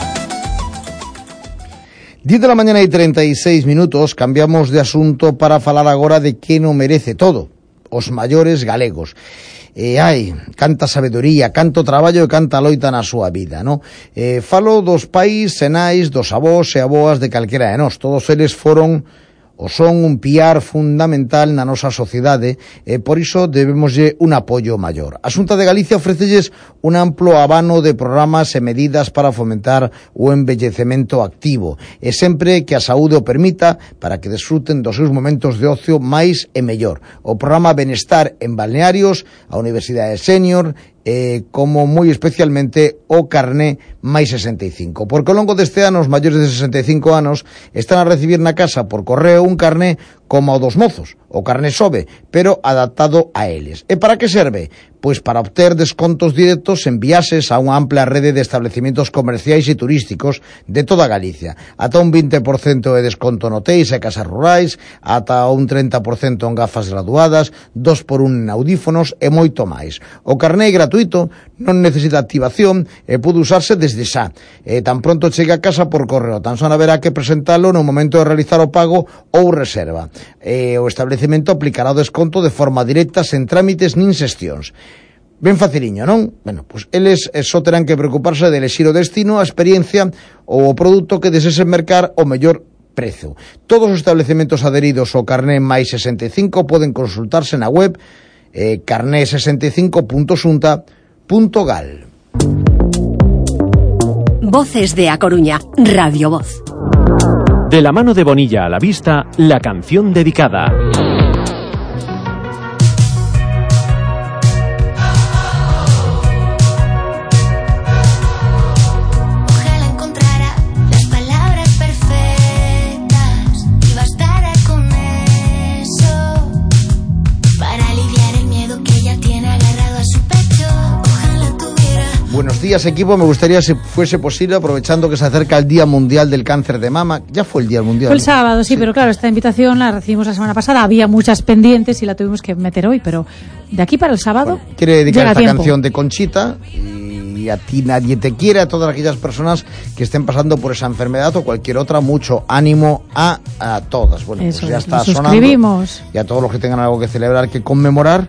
B: 10 de la mañana y 36 minutos, cambiamos de asunto para falar agora de que non merece todo, os maiores galegos. Hai canta sabedoría, canto traballo e canta loita na súa vida, non? Falo dos pais e nais, dos avós e avoas de calquera de nós. Todos eles foron o son un piar fundamental na nosa sociedade e por iso debemoslle un apoio maior. A Xunta de Galicia ofrecelles un amplo abano de programas e medidas para fomentar o envellecemento activo e sempre que a saúde o permita para que desfruten dos seus momentos de ocio máis e mellor. O programa Benestar en Balnearios, a Universidade Senior, como moi especialmente o carné máis 65, porque ao longo deste ano os maiores de 65 anos están a recibir na casa por correo un carné como o dos mozos, o carné Sobe, pero adaptado a eles. E para que serve? Pois para obter descontos directos en viaxes a unha ampla rede de establecimientos comerciais e turísticos de toda Galicia, ata un 20% de desconto en hotéis e casas rurais, ata un 30% en gafas graduadas, 2x1 en audífonos e moito máis. O carné é gratuito, non necesita activación e pode usarse desde xa. Tan pronto chegue a casa por correo, tan só haberá que presentalo no momento de realizar o pago ou reserva. O establecemento aplicará o desconto de forma directa, sen trámites nin xestións. Ben faciliño, non? Bueno, pois eles só terán que preocuparse de elexir o destino, a experiencia ou o produto que desesen mercar o mellor prezo. Todos os establecementos adheridos ao carné máis 65 poden consultarse na web carné65.xunta.gal.
A: Voces de A Coruña, Radio Voz.
D: De la mano de Bonilla a la vista, la canción dedicada.
G: Ojalá encontrara las palabras perfectas y bastara con eso para aliviar el miedo que ella tiene agarrado a su pecho. Ojalá tuviera.
B: Buenos días, equipo. Me gustaría, si fuese posible, aprovechando que se acerca el Día Mundial del Cáncer de Mama. Ya fue el Día Mundial.
C: Fue el sábado, sí, pero claro, esta invitación la recibimos la semana pasada. Había muchas pendientes y la tuvimos que meter hoy, pero de aquí para el sábado.
B: Bueno, quiere dedicar
C: llega
B: esta
C: tiempo.
B: canción de Conchita y a ti nadie te quiere, a todas aquellas personas que estén pasando por esa enfermedad o cualquier otra. Mucho ánimo a todas. Bueno,
C: Eso
B: pues ya
C: es,
B: está
C: nos
B: sonando.
C: suscribimos.
B: Y a todos los que tengan algo que celebrar, que conmemorar.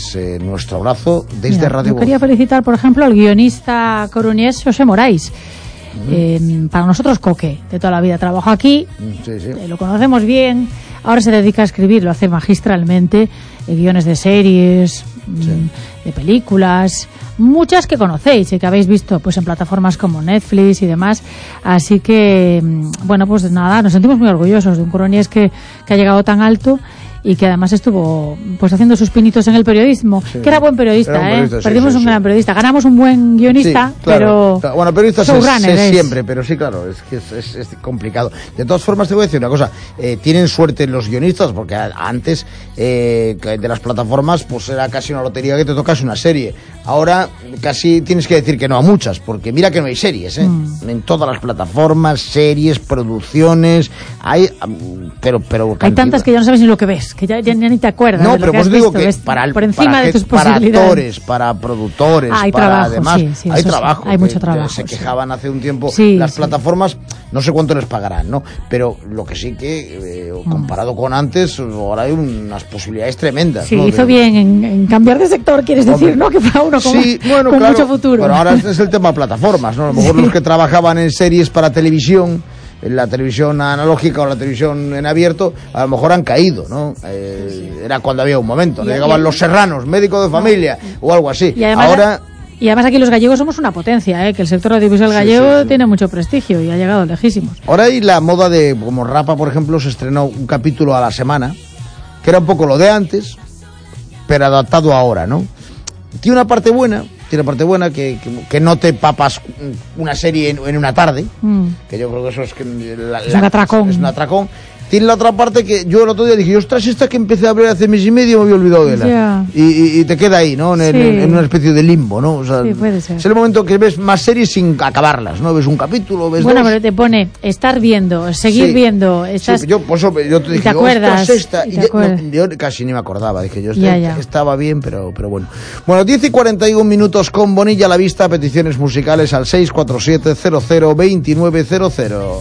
B: Nuestro abrazo desde
C: Mira,
B: Radio
C: yo
B: Voz.
C: quería felicitar, por ejemplo, al guionista coruñés José Morais, Para nosotros, Coque, de toda la vida trabajó aquí, lo conocemos bien. Ahora se dedica a escribir, lo hace magistralmente, guiones de series, de películas, muchas que conocéis y que habéis visto pues en plataformas como Netflix y demás. Así que, bueno, pues nada, nos sentimos muy orgullosos de un Coroñés que ha llegado tan alto y que además estuvo pues haciendo sus pinitos en el periodismo, que era buen periodista, perdimos un gran periodista, ganamos un buen guionista,
B: claro,
C: pero
B: bueno, periodistas es siempre, pero sí, claro, es que es complicado. De todas formas te voy a decir una cosa, tienen suerte los guionistas, porque antes de las plataformas pues era casi una lotería que te tocas una serie. Ahora casi tienes que decir que no a muchas, porque mira que no hay series, en todas las plataformas, series, producciones, hay pero
C: hay tantas que ya no sabes ni lo que ves, que ya ni te acuerdas.
B: No,
C: de lo
B: pero pues digo que
C: por encima de tus posibilidades.
B: Para actores, para productores,
C: hay
B: para
C: trabajo,
B: además hay trabajo.
C: Hay mucho trabajo.
B: Se quejaban hace un tiempo las plataformas, no sé cuánto les pagarán, ¿no? Pero lo que sí que comparado con antes, ahora hay unas posibilidades tremendas.
C: Sí,
B: ¿no?
C: hizo bien en cambiar de sector, quieres decir, ¿no? Que para uno con
B: claro,
C: mucho futuro.
B: Pero ahora es el tema plataformas, ¿no? A lo mejor los que trabajaban en series para televisión, en la televisión analógica o la televisión en abierto, a lo mejor han caído, ¿no? Era cuando había un momento, ¿no? Llegaban Los Serranos, Médico de Familia o algo así.
C: Y además aquí los gallegos somos una potencia, que el sector audiovisual gallego tiene mucho prestigio y ha llegado lejísimos.
B: Ahora hay la moda de, como Rapa, por ejemplo, se estrenó un capítulo a la semana, que era un poco lo de antes, pero adaptado ahora, ¿no? Tiene una parte buena que no te papas una serie en una tarde, que yo creo que eso es
C: es un atracón.
B: Es un atracón. Tiene la otra parte que yo el otro día dije, ostras, esta que empecé a ver hace mes y medio me había olvidado de ella. Y te queda ahí, ¿no? En una especie de limbo, ¿no? O sea,
C: puede ser.
B: Es el momento que ves más series sin acabarlas, ¿no? Ves un capítulo, ves dos.
C: Pero te pone estar viendo, seguir viendo. Estás...
B: yo te dije,
C: ¿te acuerdas?
B: Yo casi ni me acordaba, dije yo, estaba bien, pero bueno. Bueno, 10:41 con Bonilla a la vista, peticiones musicales al 647-00-2900.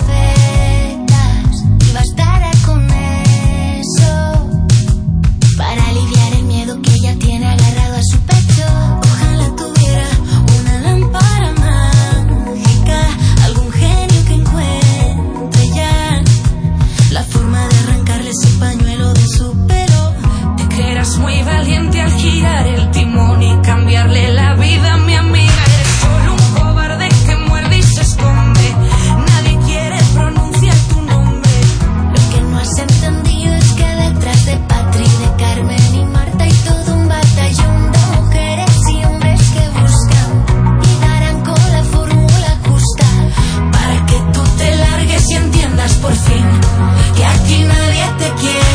G: Muy valiente al girar el timón y cambiarle la vida a mi amiga. Eres solo un cobarde que muerde y se esconde. Nadie quiere pronunciar tu nombre. Lo que no has entendido es que detrás de Patri, de Carmen y Marta, hay todo un batallón de mujeres y hombres que buscan y darán con la fórmula justa para que tú te largues y entiendas por fin que aquí nadie te quiere.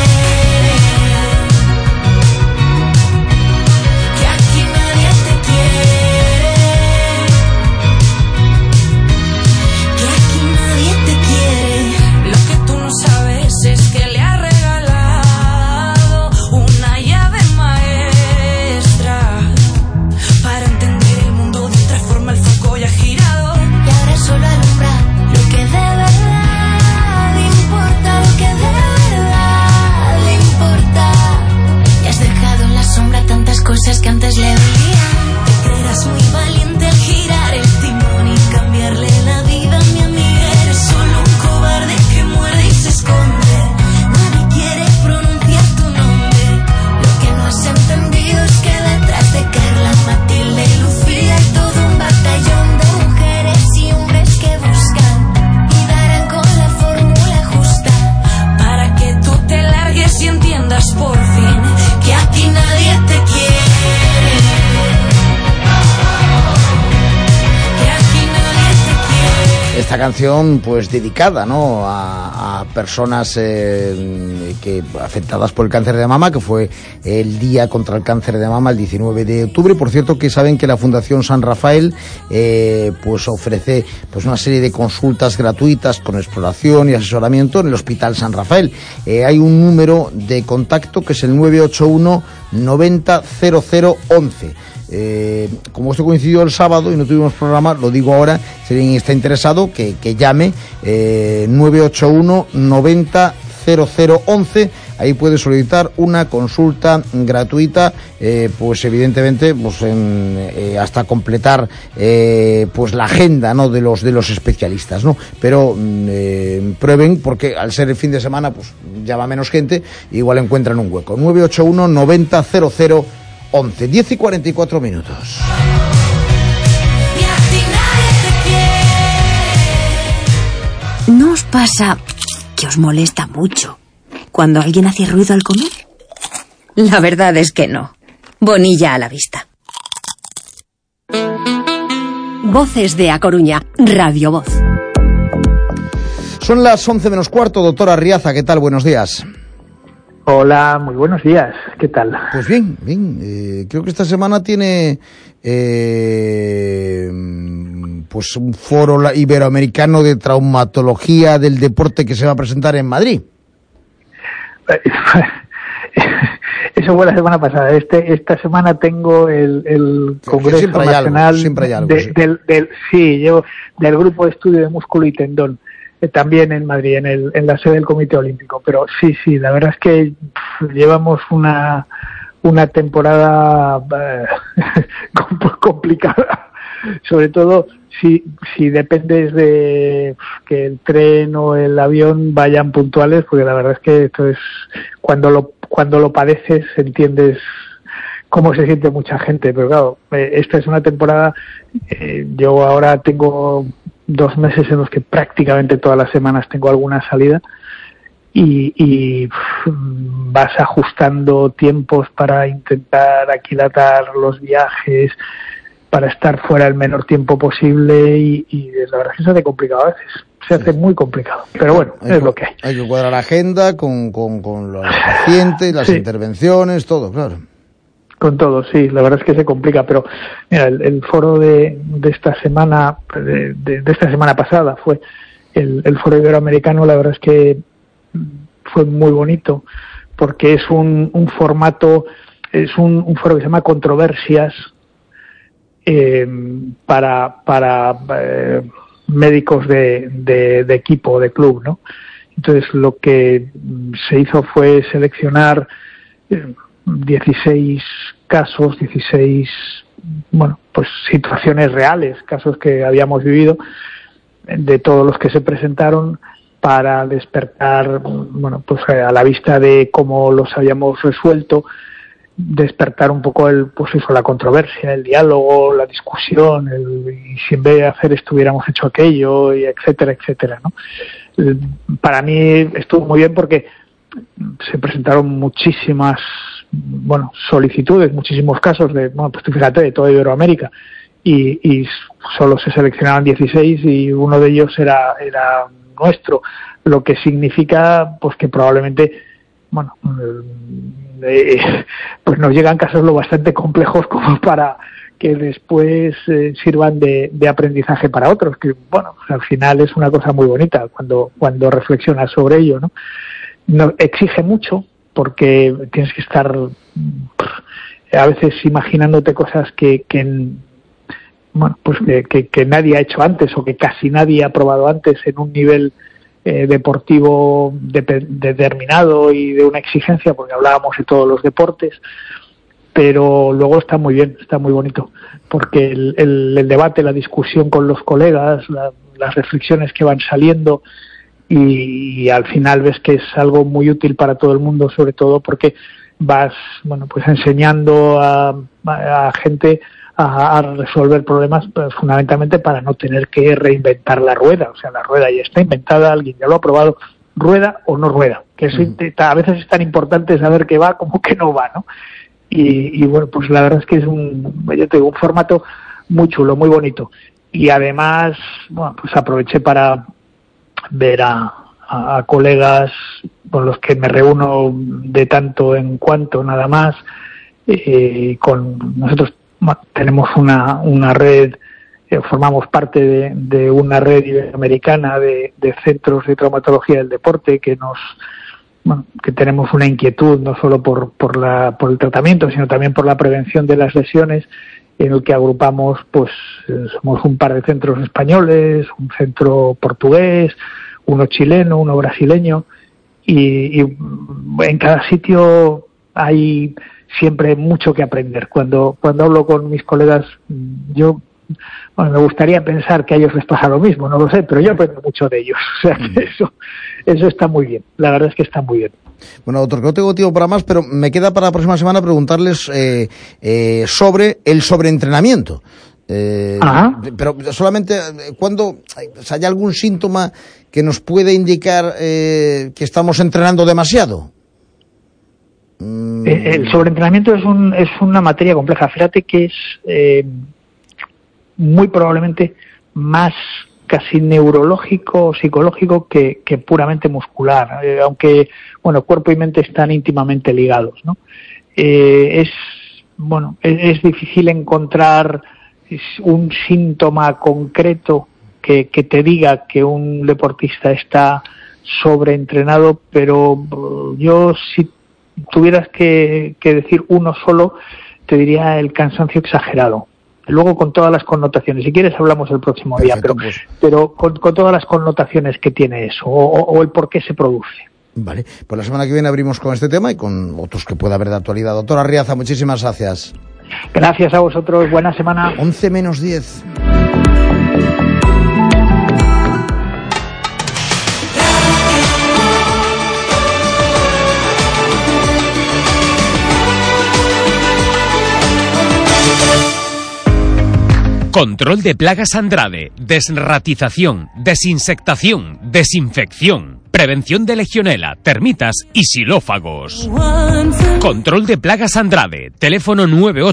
G: Cosas que antes le veía. Te creerás muy valiente al girar el timón y cambiarle la vida a mi amiga. Eres solo un cobarde que muerde y se esconde. Nadie quiere pronunciar tu nombre. Lo que no has entendido es que detrás de Carla, Matilde y Lucía hay todo un batallón de mujeres y hombres que buscan y darán con la fórmula justa para que tú te largues y entiendas por fin que aquí nadie te quiere.
B: Esta canción pues dedicada, ¿no?, a personas que afectadas por el cáncer de mama, que fue el día contra el cáncer de mama el 19 de octubre. Por cierto, que saben que la Fundación San Rafael pues ofrece pues una serie de consultas gratuitas con exploración y asesoramiento en el Hospital San Rafael. Hay un número de contacto que es el 981 90 0011. Como esto coincidió el sábado y no tuvimos programa, lo digo ahora, si alguien está interesado que llame 981 90 0011 ahí puede solicitar una consulta gratuita, pues evidentemente pues hasta completar pues la agenda, ¿no?, de los especialistas, ¿no? Pero prueben, porque al ser el fin de semana pues ya va menos gente, igual encuentran un hueco. 981 90 00 11, 10 y 44 minutos.
M: ¿No os pasa que os molesta mucho cuando alguien hace ruido al comer? La verdad es que no. Bonilla a la vista.
A: Voces de A Coruña, Radio Voz.
B: Son las 11 menos cuarto, doctora Riaza, ¿qué tal? Buenos días.
T: Hola, muy buenos días, ¿qué tal?
B: Pues bien, creo que esta semana tiene pues un foro iberoamericano de traumatología del deporte que se va a presentar en Madrid.
T: Eso fue la semana pasada. Esta semana tengo el Congreso Nacional del Grupo de Estudio de Músculo y Tendón, también en Madrid, en la sede del Comité Olímpico. Pero sí, la verdad es que llevamos una temporada complicada, sobre todo si dependes de que el tren o el avión vayan puntuales, porque la verdad es que esto es cuando lo padeces entiendes cómo se siente mucha gente. Pero claro, esta es una temporada, yo ahora tengo 2 meses en los que prácticamente todas las semanas tengo alguna salida y vas ajustando tiempos para intentar aquilatar los viajes, para estar fuera el menor tiempo posible y la verdad es que se hace complicado a veces, se hace muy complicado, pero bueno, es lo que hay.
B: Hay que cuadrar la agenda con los pacientes, las intervenciones, todo, claro.
T: Con todo, sí, la verdad es que se complica, pero mira, el foro de esta semana, de esta semana pasada fue el foro iberoamericano. La verdad es que fue muy bonito porque es un formato, es un foro que se llama Controversias para médicos de equipo, de club, ¿no? Entonces lo que se hizo fue seleccionar 16 casos, 16, bueno, pues situaciones reales, casos que habíamos vivido, de todos los que se presentaron, para despertar, bueno, pues a la vista de cómo los habíamos resuelto, despertar un poco la controversia, el diálogo, la discusión, y si en vez de hacer esto hubiéramos hecho aquello, y etcétera, etcétera, ¿no? Para mí estuvo muy bien porque se presentaron muchísimas, bueno, solicitudes, muchísimos casos pues tú fíjate, de toda Iberoamérica, y solo se seleccionaron 16 y uno de ellos era nuestro, lo que significa pues que probablemente, bueno, pues nos llegan casos lo bastante complejos como para que después sirvan de aprendizaje para otros, que bueno, pues al final es una cosa muy bonita cuando reflexionas sobre ello, ¿no? No exige mucho porque tienes que estar a veces imaginándote cosas que bueno, pues que nadie ha hecho antes o que casi nadie ha probado antes en un nivel deportivo determinado y de una exigencia, porque hablábamos de todos los deportes, pero luego está muy bien, está muy bonito, porque el debate, la discusión con los colegas, las reflexiones que van saliendo, y al final ves que es algo muy útil para todo el mundo, sobre todo porque vas, bueno, pues enseñando a gente a resolver problemas, pues, fundamentalmente para no tener que reinventar la rueda. O sea, la rueda ya está inventada, alguien ya lo ha probado, rueda o no rueda, que eso a veces es tan importante saber que va como que no va, ¿no? Y bueno, pues la verdad es que es un formato muy chulo, muy bonito. Y además, bueno, pues aproveché para ver a colegas con los que me reúno de tanto en cuanto, nada más. Con nosotros tenemos una red, formamos parte de una red iberoamericana de centros de traumatología del deporte que tenemos una inquietud no solo por el tratamiento, sino también por la prevención de las lesiones, en el que agrupamos, pues somos un par de centros españoles, un centro portugués, uno chileno, uno brasileño, y en cada sitio hay siempre mucho que aprender. Cuando hablo con mis colegas, me gustaría pensar que a ellos les pasa lo mismo, no lo sé, pero yo aprendo mucho de ellos. O sea que eso está muy bien, la verdad es que está muy bien.
B: Bueno, doctor, que no tengo tiempo para más, pero me queda para la próxima semana preguntarles sobre el sobreentrenamiento. Pero solamente cuando hay algún síntoma que nos puede indicar que estamos entrenando demasiado.
T: El sobreentrenamiento es una materia compleja. Fíjate que es muy probablemente más casi neurológico o psicológico que puramente muscular, aunque cuerpo y mente están íntimamente ligados, ¿no? Es difícil encontrar un síntoma concreto que te diga que un deportista está sobreentrenado, pero yo, si tuvieras que decir uno solo, te diría el cansancio exagerado. Luego con todas las connotaciones, si quieres hablamos el próximo día, pero con todas las connotaciones que tiene eso, o el por qué se produce.
B: Vale, pues la semana que viene abrimos con este tema y con otros que pueda haber de actualidad. Doctor Arriaza, muchísimas gracias.
T: Gracias a vosotros, buena semana.
B: 11 menos 10.
U: Control de plagas Andrade, desratización, desinsectación, desinfección, prevención de legionela, termitas y xilófagos. Control de plagas Andrade, teléfono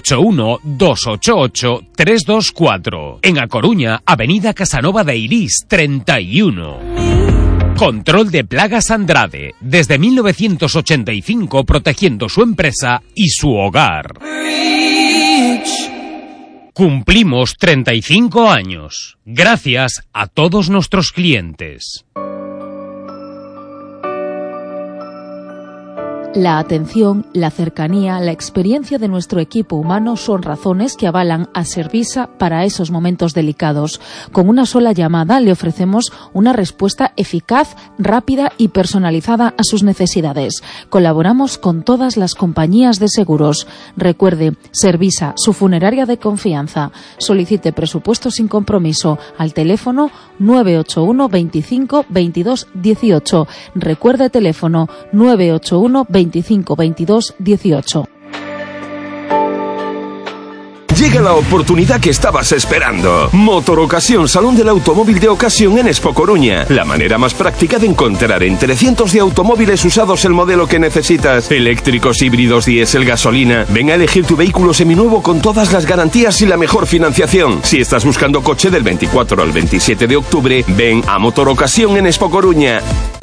U: 981-288-324. En A Coruña, Avenida Casanova de Irís, 31. Control de plagas Andrade, desde 1985 protegiendo su empresa y su hogar. Cumplimos 35 años, gracias a todos nuestros clientes.
I: La atención, la cercanía, la experiencia de nuestro equipo humano son razones que avalan a Servisa para esos momentos delicados. Con una sola llamada le ofrecemos una respuesta eficaz, rápida y personalizada a sus necesidades. Colaboramos con todas las compañías de seguros. Recuerde, Servisa, su funeraria de confianza. Solicite presupuesto sin compromiso al teléfono 981 25 22 18. Recuerde teléfono 981 25 22 18.
V: Llega la oportunidad que estabas esperando. Motor Ocasión, salón del automóvil de ocasión en Expo Coruña. La manera más práctica de encontrar entre cientos de automóviles usados el modelo que necesitas. Eléctricos, híbridos, diésel, gasolina. Ven a elegir tu vehículo seminuevo con todas las garantías y la mejor financiación. Si estás buscando coche del 24 al 27 de octubre, ven a Motor Ocasión en Expo Coruña.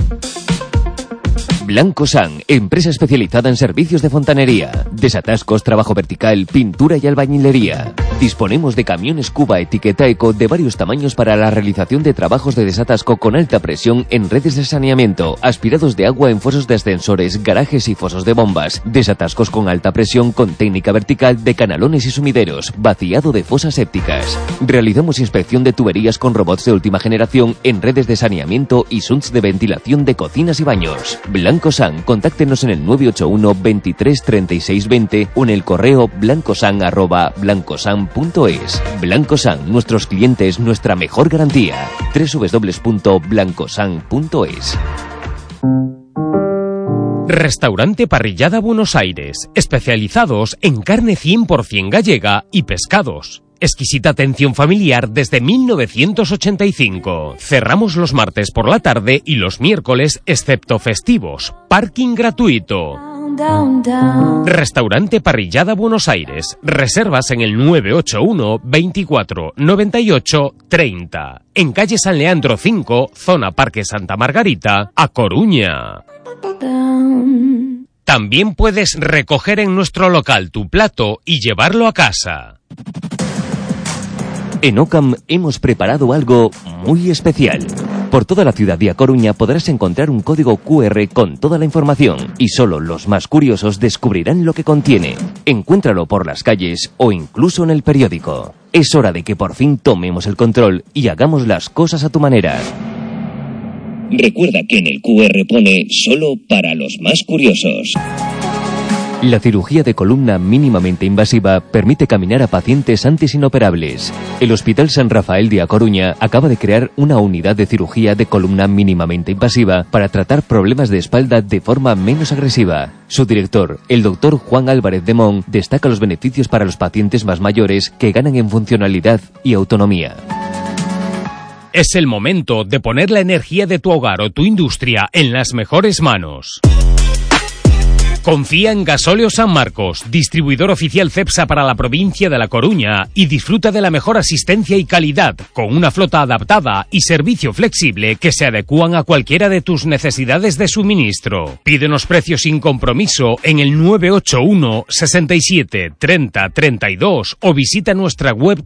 F: Blanco San, empresa especializada en servicios de fontanería, desatascos, trabajo vertical, pintura y albañilería. Disponemos de camiones Cuba etiqueta eco de varios tamaños para la realización de trabajos de desatasco con alta presión en redes de saneamiento, aspirados de agua en fosos de ascensores, garajes y fosos de bombas, desatascos con alta presión con técnica vertical de canalones y sumideros, vaciado de fosas sépticas. Realizamos inspección de tuberías con robots de última generación en redes de saneamiento y sunts de ventilación de cocinas y baños. Blanco San, contáctenos en el 981 23 36 20 o en el correo blancosan@blancosan.es. Blanco San, nuestros clientes, nuestra mejor garantía. www.blancosan.es.
U: Restaurante Parrillada Buenos Aires, especializados en carne 100% gallega y pescados. Exquisita atención familiar desde 1985. Cerramos los martes por la tarde y los miércoles, excepto festivos. Parking gratuito. Restaurante Parrillada Buenos Aires. Reservas en el 981 24 98 30. En calle San Leandro 5, zona Parque Santa Margarita, A Coruña. También puedes recoger en nuestro local tu plato y llevarlo a casa.
F: En Ocam hemos preparado algo muy especial. Por toda la ciudad de A Coruña podrás encontrar un código QR con toda la información y solo los más curiosos descubrirán lo que contiene. Encuéntralo por las calles o incluso en el periódico. Es hora de que por fin tomemos el control y hagamos las cosas a tu manera. Recuerda que en el QR pone solo para los más curiosos. La cirugía de columna mínimamente invasiva permite caminar a pacientes antes inoperables. El Hospital San Rafael de A Coruña acaba de crear una unidad de cirugía de columna mínimamente invasiva para tratar problemas de espalda de forma menos agresiva. Su director, el doctor Juan Álvarez de Mon, destaca los beneficios para los pacientes más mayores que ganan en funcionalidad y autonomía.
U: Es el momento de poner la energía de tu hogar o tu industria en las mejores manos. Confía en Gasóleo San Marcos, distribuidor oficial Cepsa para la provincia de La Coruña, y disfruta de la mejor asistencia y calidad, con una flota adaptada y servicio flexible que se adecúan a cualquiera de tus necesidades de suministro. Pídenos precios sin compromiso en el 981 67 30 32 o visita nuestra web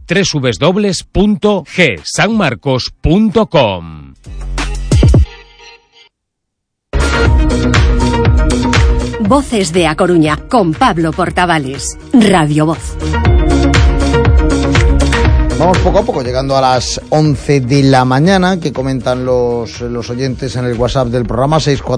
U: www.gsanmarcos.com.
A: Voces de A Coruña, con Pablo Portavales. Radio Voz.
B: Vamos poco a poco, llegando a las 11 de la mañana, que comentan los oyentes en el WhatsApp del programa,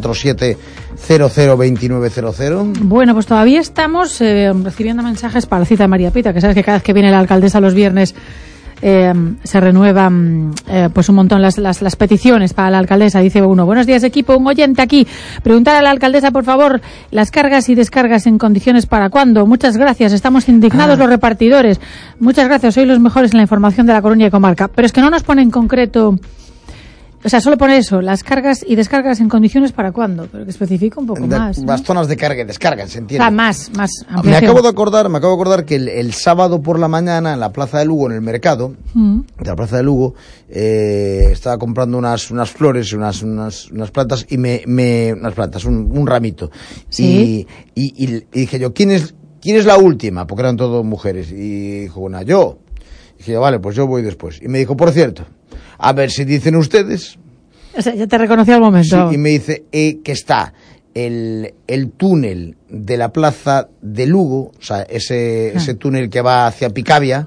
B: 647-002900.
C: Bueno, pues todavía estamos recibiendo mensajes para la cita de María Pita, que sabes que cada vez que viene la alcaldesa los viernes se renuevan pues un montón las peticiones para la alcaldesa. Dice uno: buenos días, equipo, un oyente aquí, preguntar a la alcaldesa, por favor, las cargas y descargas en condiciones para cuándo. Muchas gracias, estamos indignados los repartidores. Muchas gracias, sois los mejores en la información de La Coruña y comarca. Pero es que no nos pone en concreto, o sea, solo pone eso, las cargas y descargas en condiciones para cuándo, pero que especifica un poco más, ¿no?
B: Las zonas de carga y descarga, se entiende.
C: Más ampliación.
B: Me acabo de acordar que el sábado por la mañana en la Plaza de Lugo, en el mercado de la Plaza de Lugo, estaba comprando unas flores, unas plantas, y unas plantas, un ramito.
C: ¿Sí?
B: Y dije yo, ¿quién es la última? Porque eran todas mujeres. Y dijo, bueno, yo. Y dije, vale, pues yo voy después. Y me dijo, por cierto, a ver si dicen ustedes.
C: O sea, ya te reconocí al momento.
B: Sí, y me dice que está el túnel de la Plaza de Lugo, o sea, ese túnel que va hacia Picabia,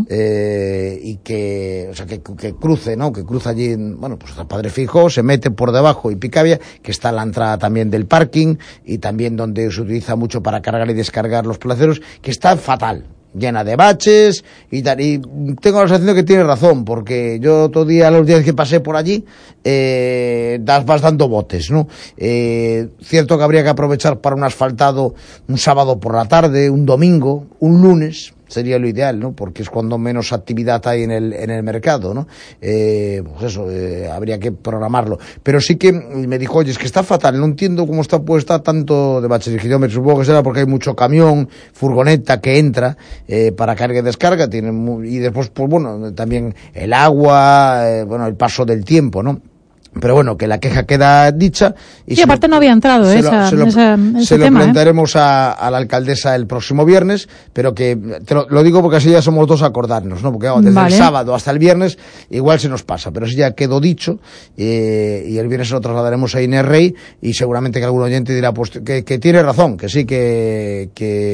B: y que cruce, ¿no? Que cruza allí, bueno, pues hasta Padre Fijó, se mete por debajo y Picabia, que está la entrada también del parking y también donde se utiliza mucho para cargar y descargar los placeros, que está fatal, llena de baches y tal. Y tengo la sensación de que tiene razón, porque yo todo día, los días que pasé por allí, vas dando botes, ¿no? Cierto que habría que aprovechar para un asfaltado un sábado por la tarde, un domingo, un lunes, sería lo ideal, ¿no? Porque es cuando menos actividad hay en el mercado, ¿no? Pues eso, habría que programarlo. Pero sí que me dijo, oye, es que está fatal, no entiendo cómo está puesta tanto de baches. Y dije, yo me supongo que será porque hay mucho camión, furgoneta que entra para carga y descarga, y después, pues bueno, también el agua, bueno, el paso del tiempo, ¿no? Pero bueno, que la queja queda dicha. Y
C: sí, aparte no había entrado
B: se lo
C: tema,
B: plantearemos a la alcaldesa el próximo viernes, pero que lo digo porque así ya somos dos a acordarnos, ¿no? Porque desde el sábado hasta el viernes igual se nos pasa, pero así ya quedó dicho, y el viernes lo trasladaremos a Inés Rey, y seguramente que algún oyente dirá pues que tiene razón, que sí, que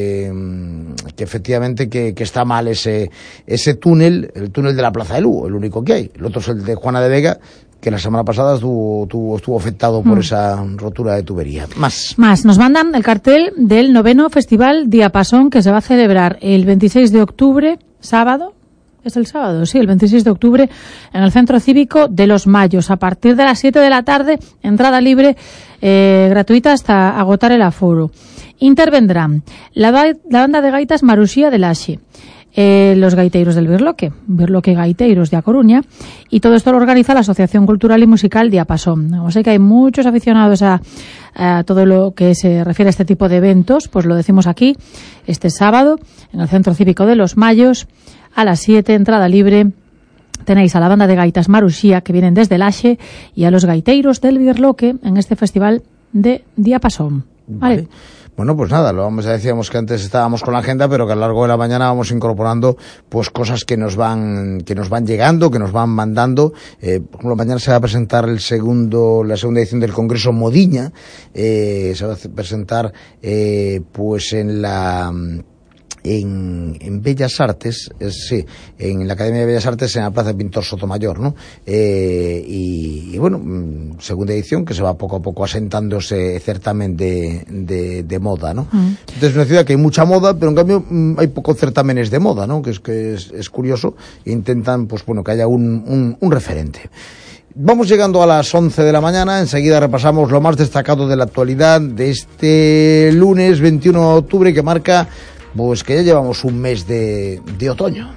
B: efectivamente que está mal ese túnel, el túnel de la Plaza de Lugo, el único que hay. El otro es el de Juana de Vega, que la semana pasada estuvo afectado por esa rotura de tubería. Más. Nos
C: mandan el cartel del 9º Festival Diapasón, que se va a celebrar el 26 de octubre, sábado. ¿Es el sábado? Sí, el 26 de octubre, en el Centro Cívico de Los Mayos, a partir de las 7 de la tarde, entrada libre, gratuita hasta agotar el aforo. Intervendrán la banda de gaitas Marusía de Laxe, los gaiteiros del Birloque Gaiteiros de A Coruña, y todo esto lo organiza la Asociación Cultural y Musical Diapasón. O sea que hay muchos aficionados a todo lo que se refiere a este tipo de eventos, pues lo decimos aquí, este sábado, en el Centro Cívico de Los Mayos, a las 7, entrada libre. Tenéis a la banda de gaitas Marusía, que vienen desde Laxe, y a los gaiteiros del Birloque en este festival de Diapasón. Vale.
B: Bueno, pues nada, decíamos que antes estábamos con la agenda, pero que a lo largo de la mañana vamos incorporando pues cosas que nos van llegando, que nos van mandando. Por ejemplo, mañana se va a presentar la segunda edición del Congreso Modiña, se va a presentar pues en en Bellas Artes, sí, en la Academia de Bellas Artes, en la Plaza de Pintor Sotomayor, ¿no? Y bueno, segunda edición, que se va poco a poco asentando ese certamen de moda, ¿no? Entonces es una ciudad que hay mucha moda, pero en cambio hay pocos certámenes de moda, ¿no? Que es curioso, e intentan, pues bueno, que haya un referente. Vamos llegando a las 11 de la mañana, enseguida repasamos lo más destacado de la actualidad de este lunes 21 de octubre, que marca pues que ya llevamos un mes de otoño.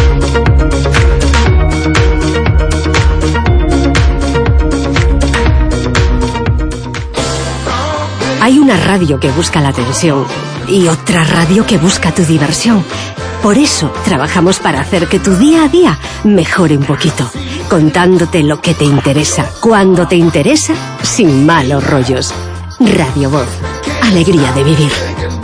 A: Hay una radio que busca la atención y otra radio que busca tu diversión. Por eso trabajamos para hacer que tu día a día mejore un poquito, contándote lo que te interesa, cuando te interesa, sin malos rollos. Radio Voz, alegría de vivir.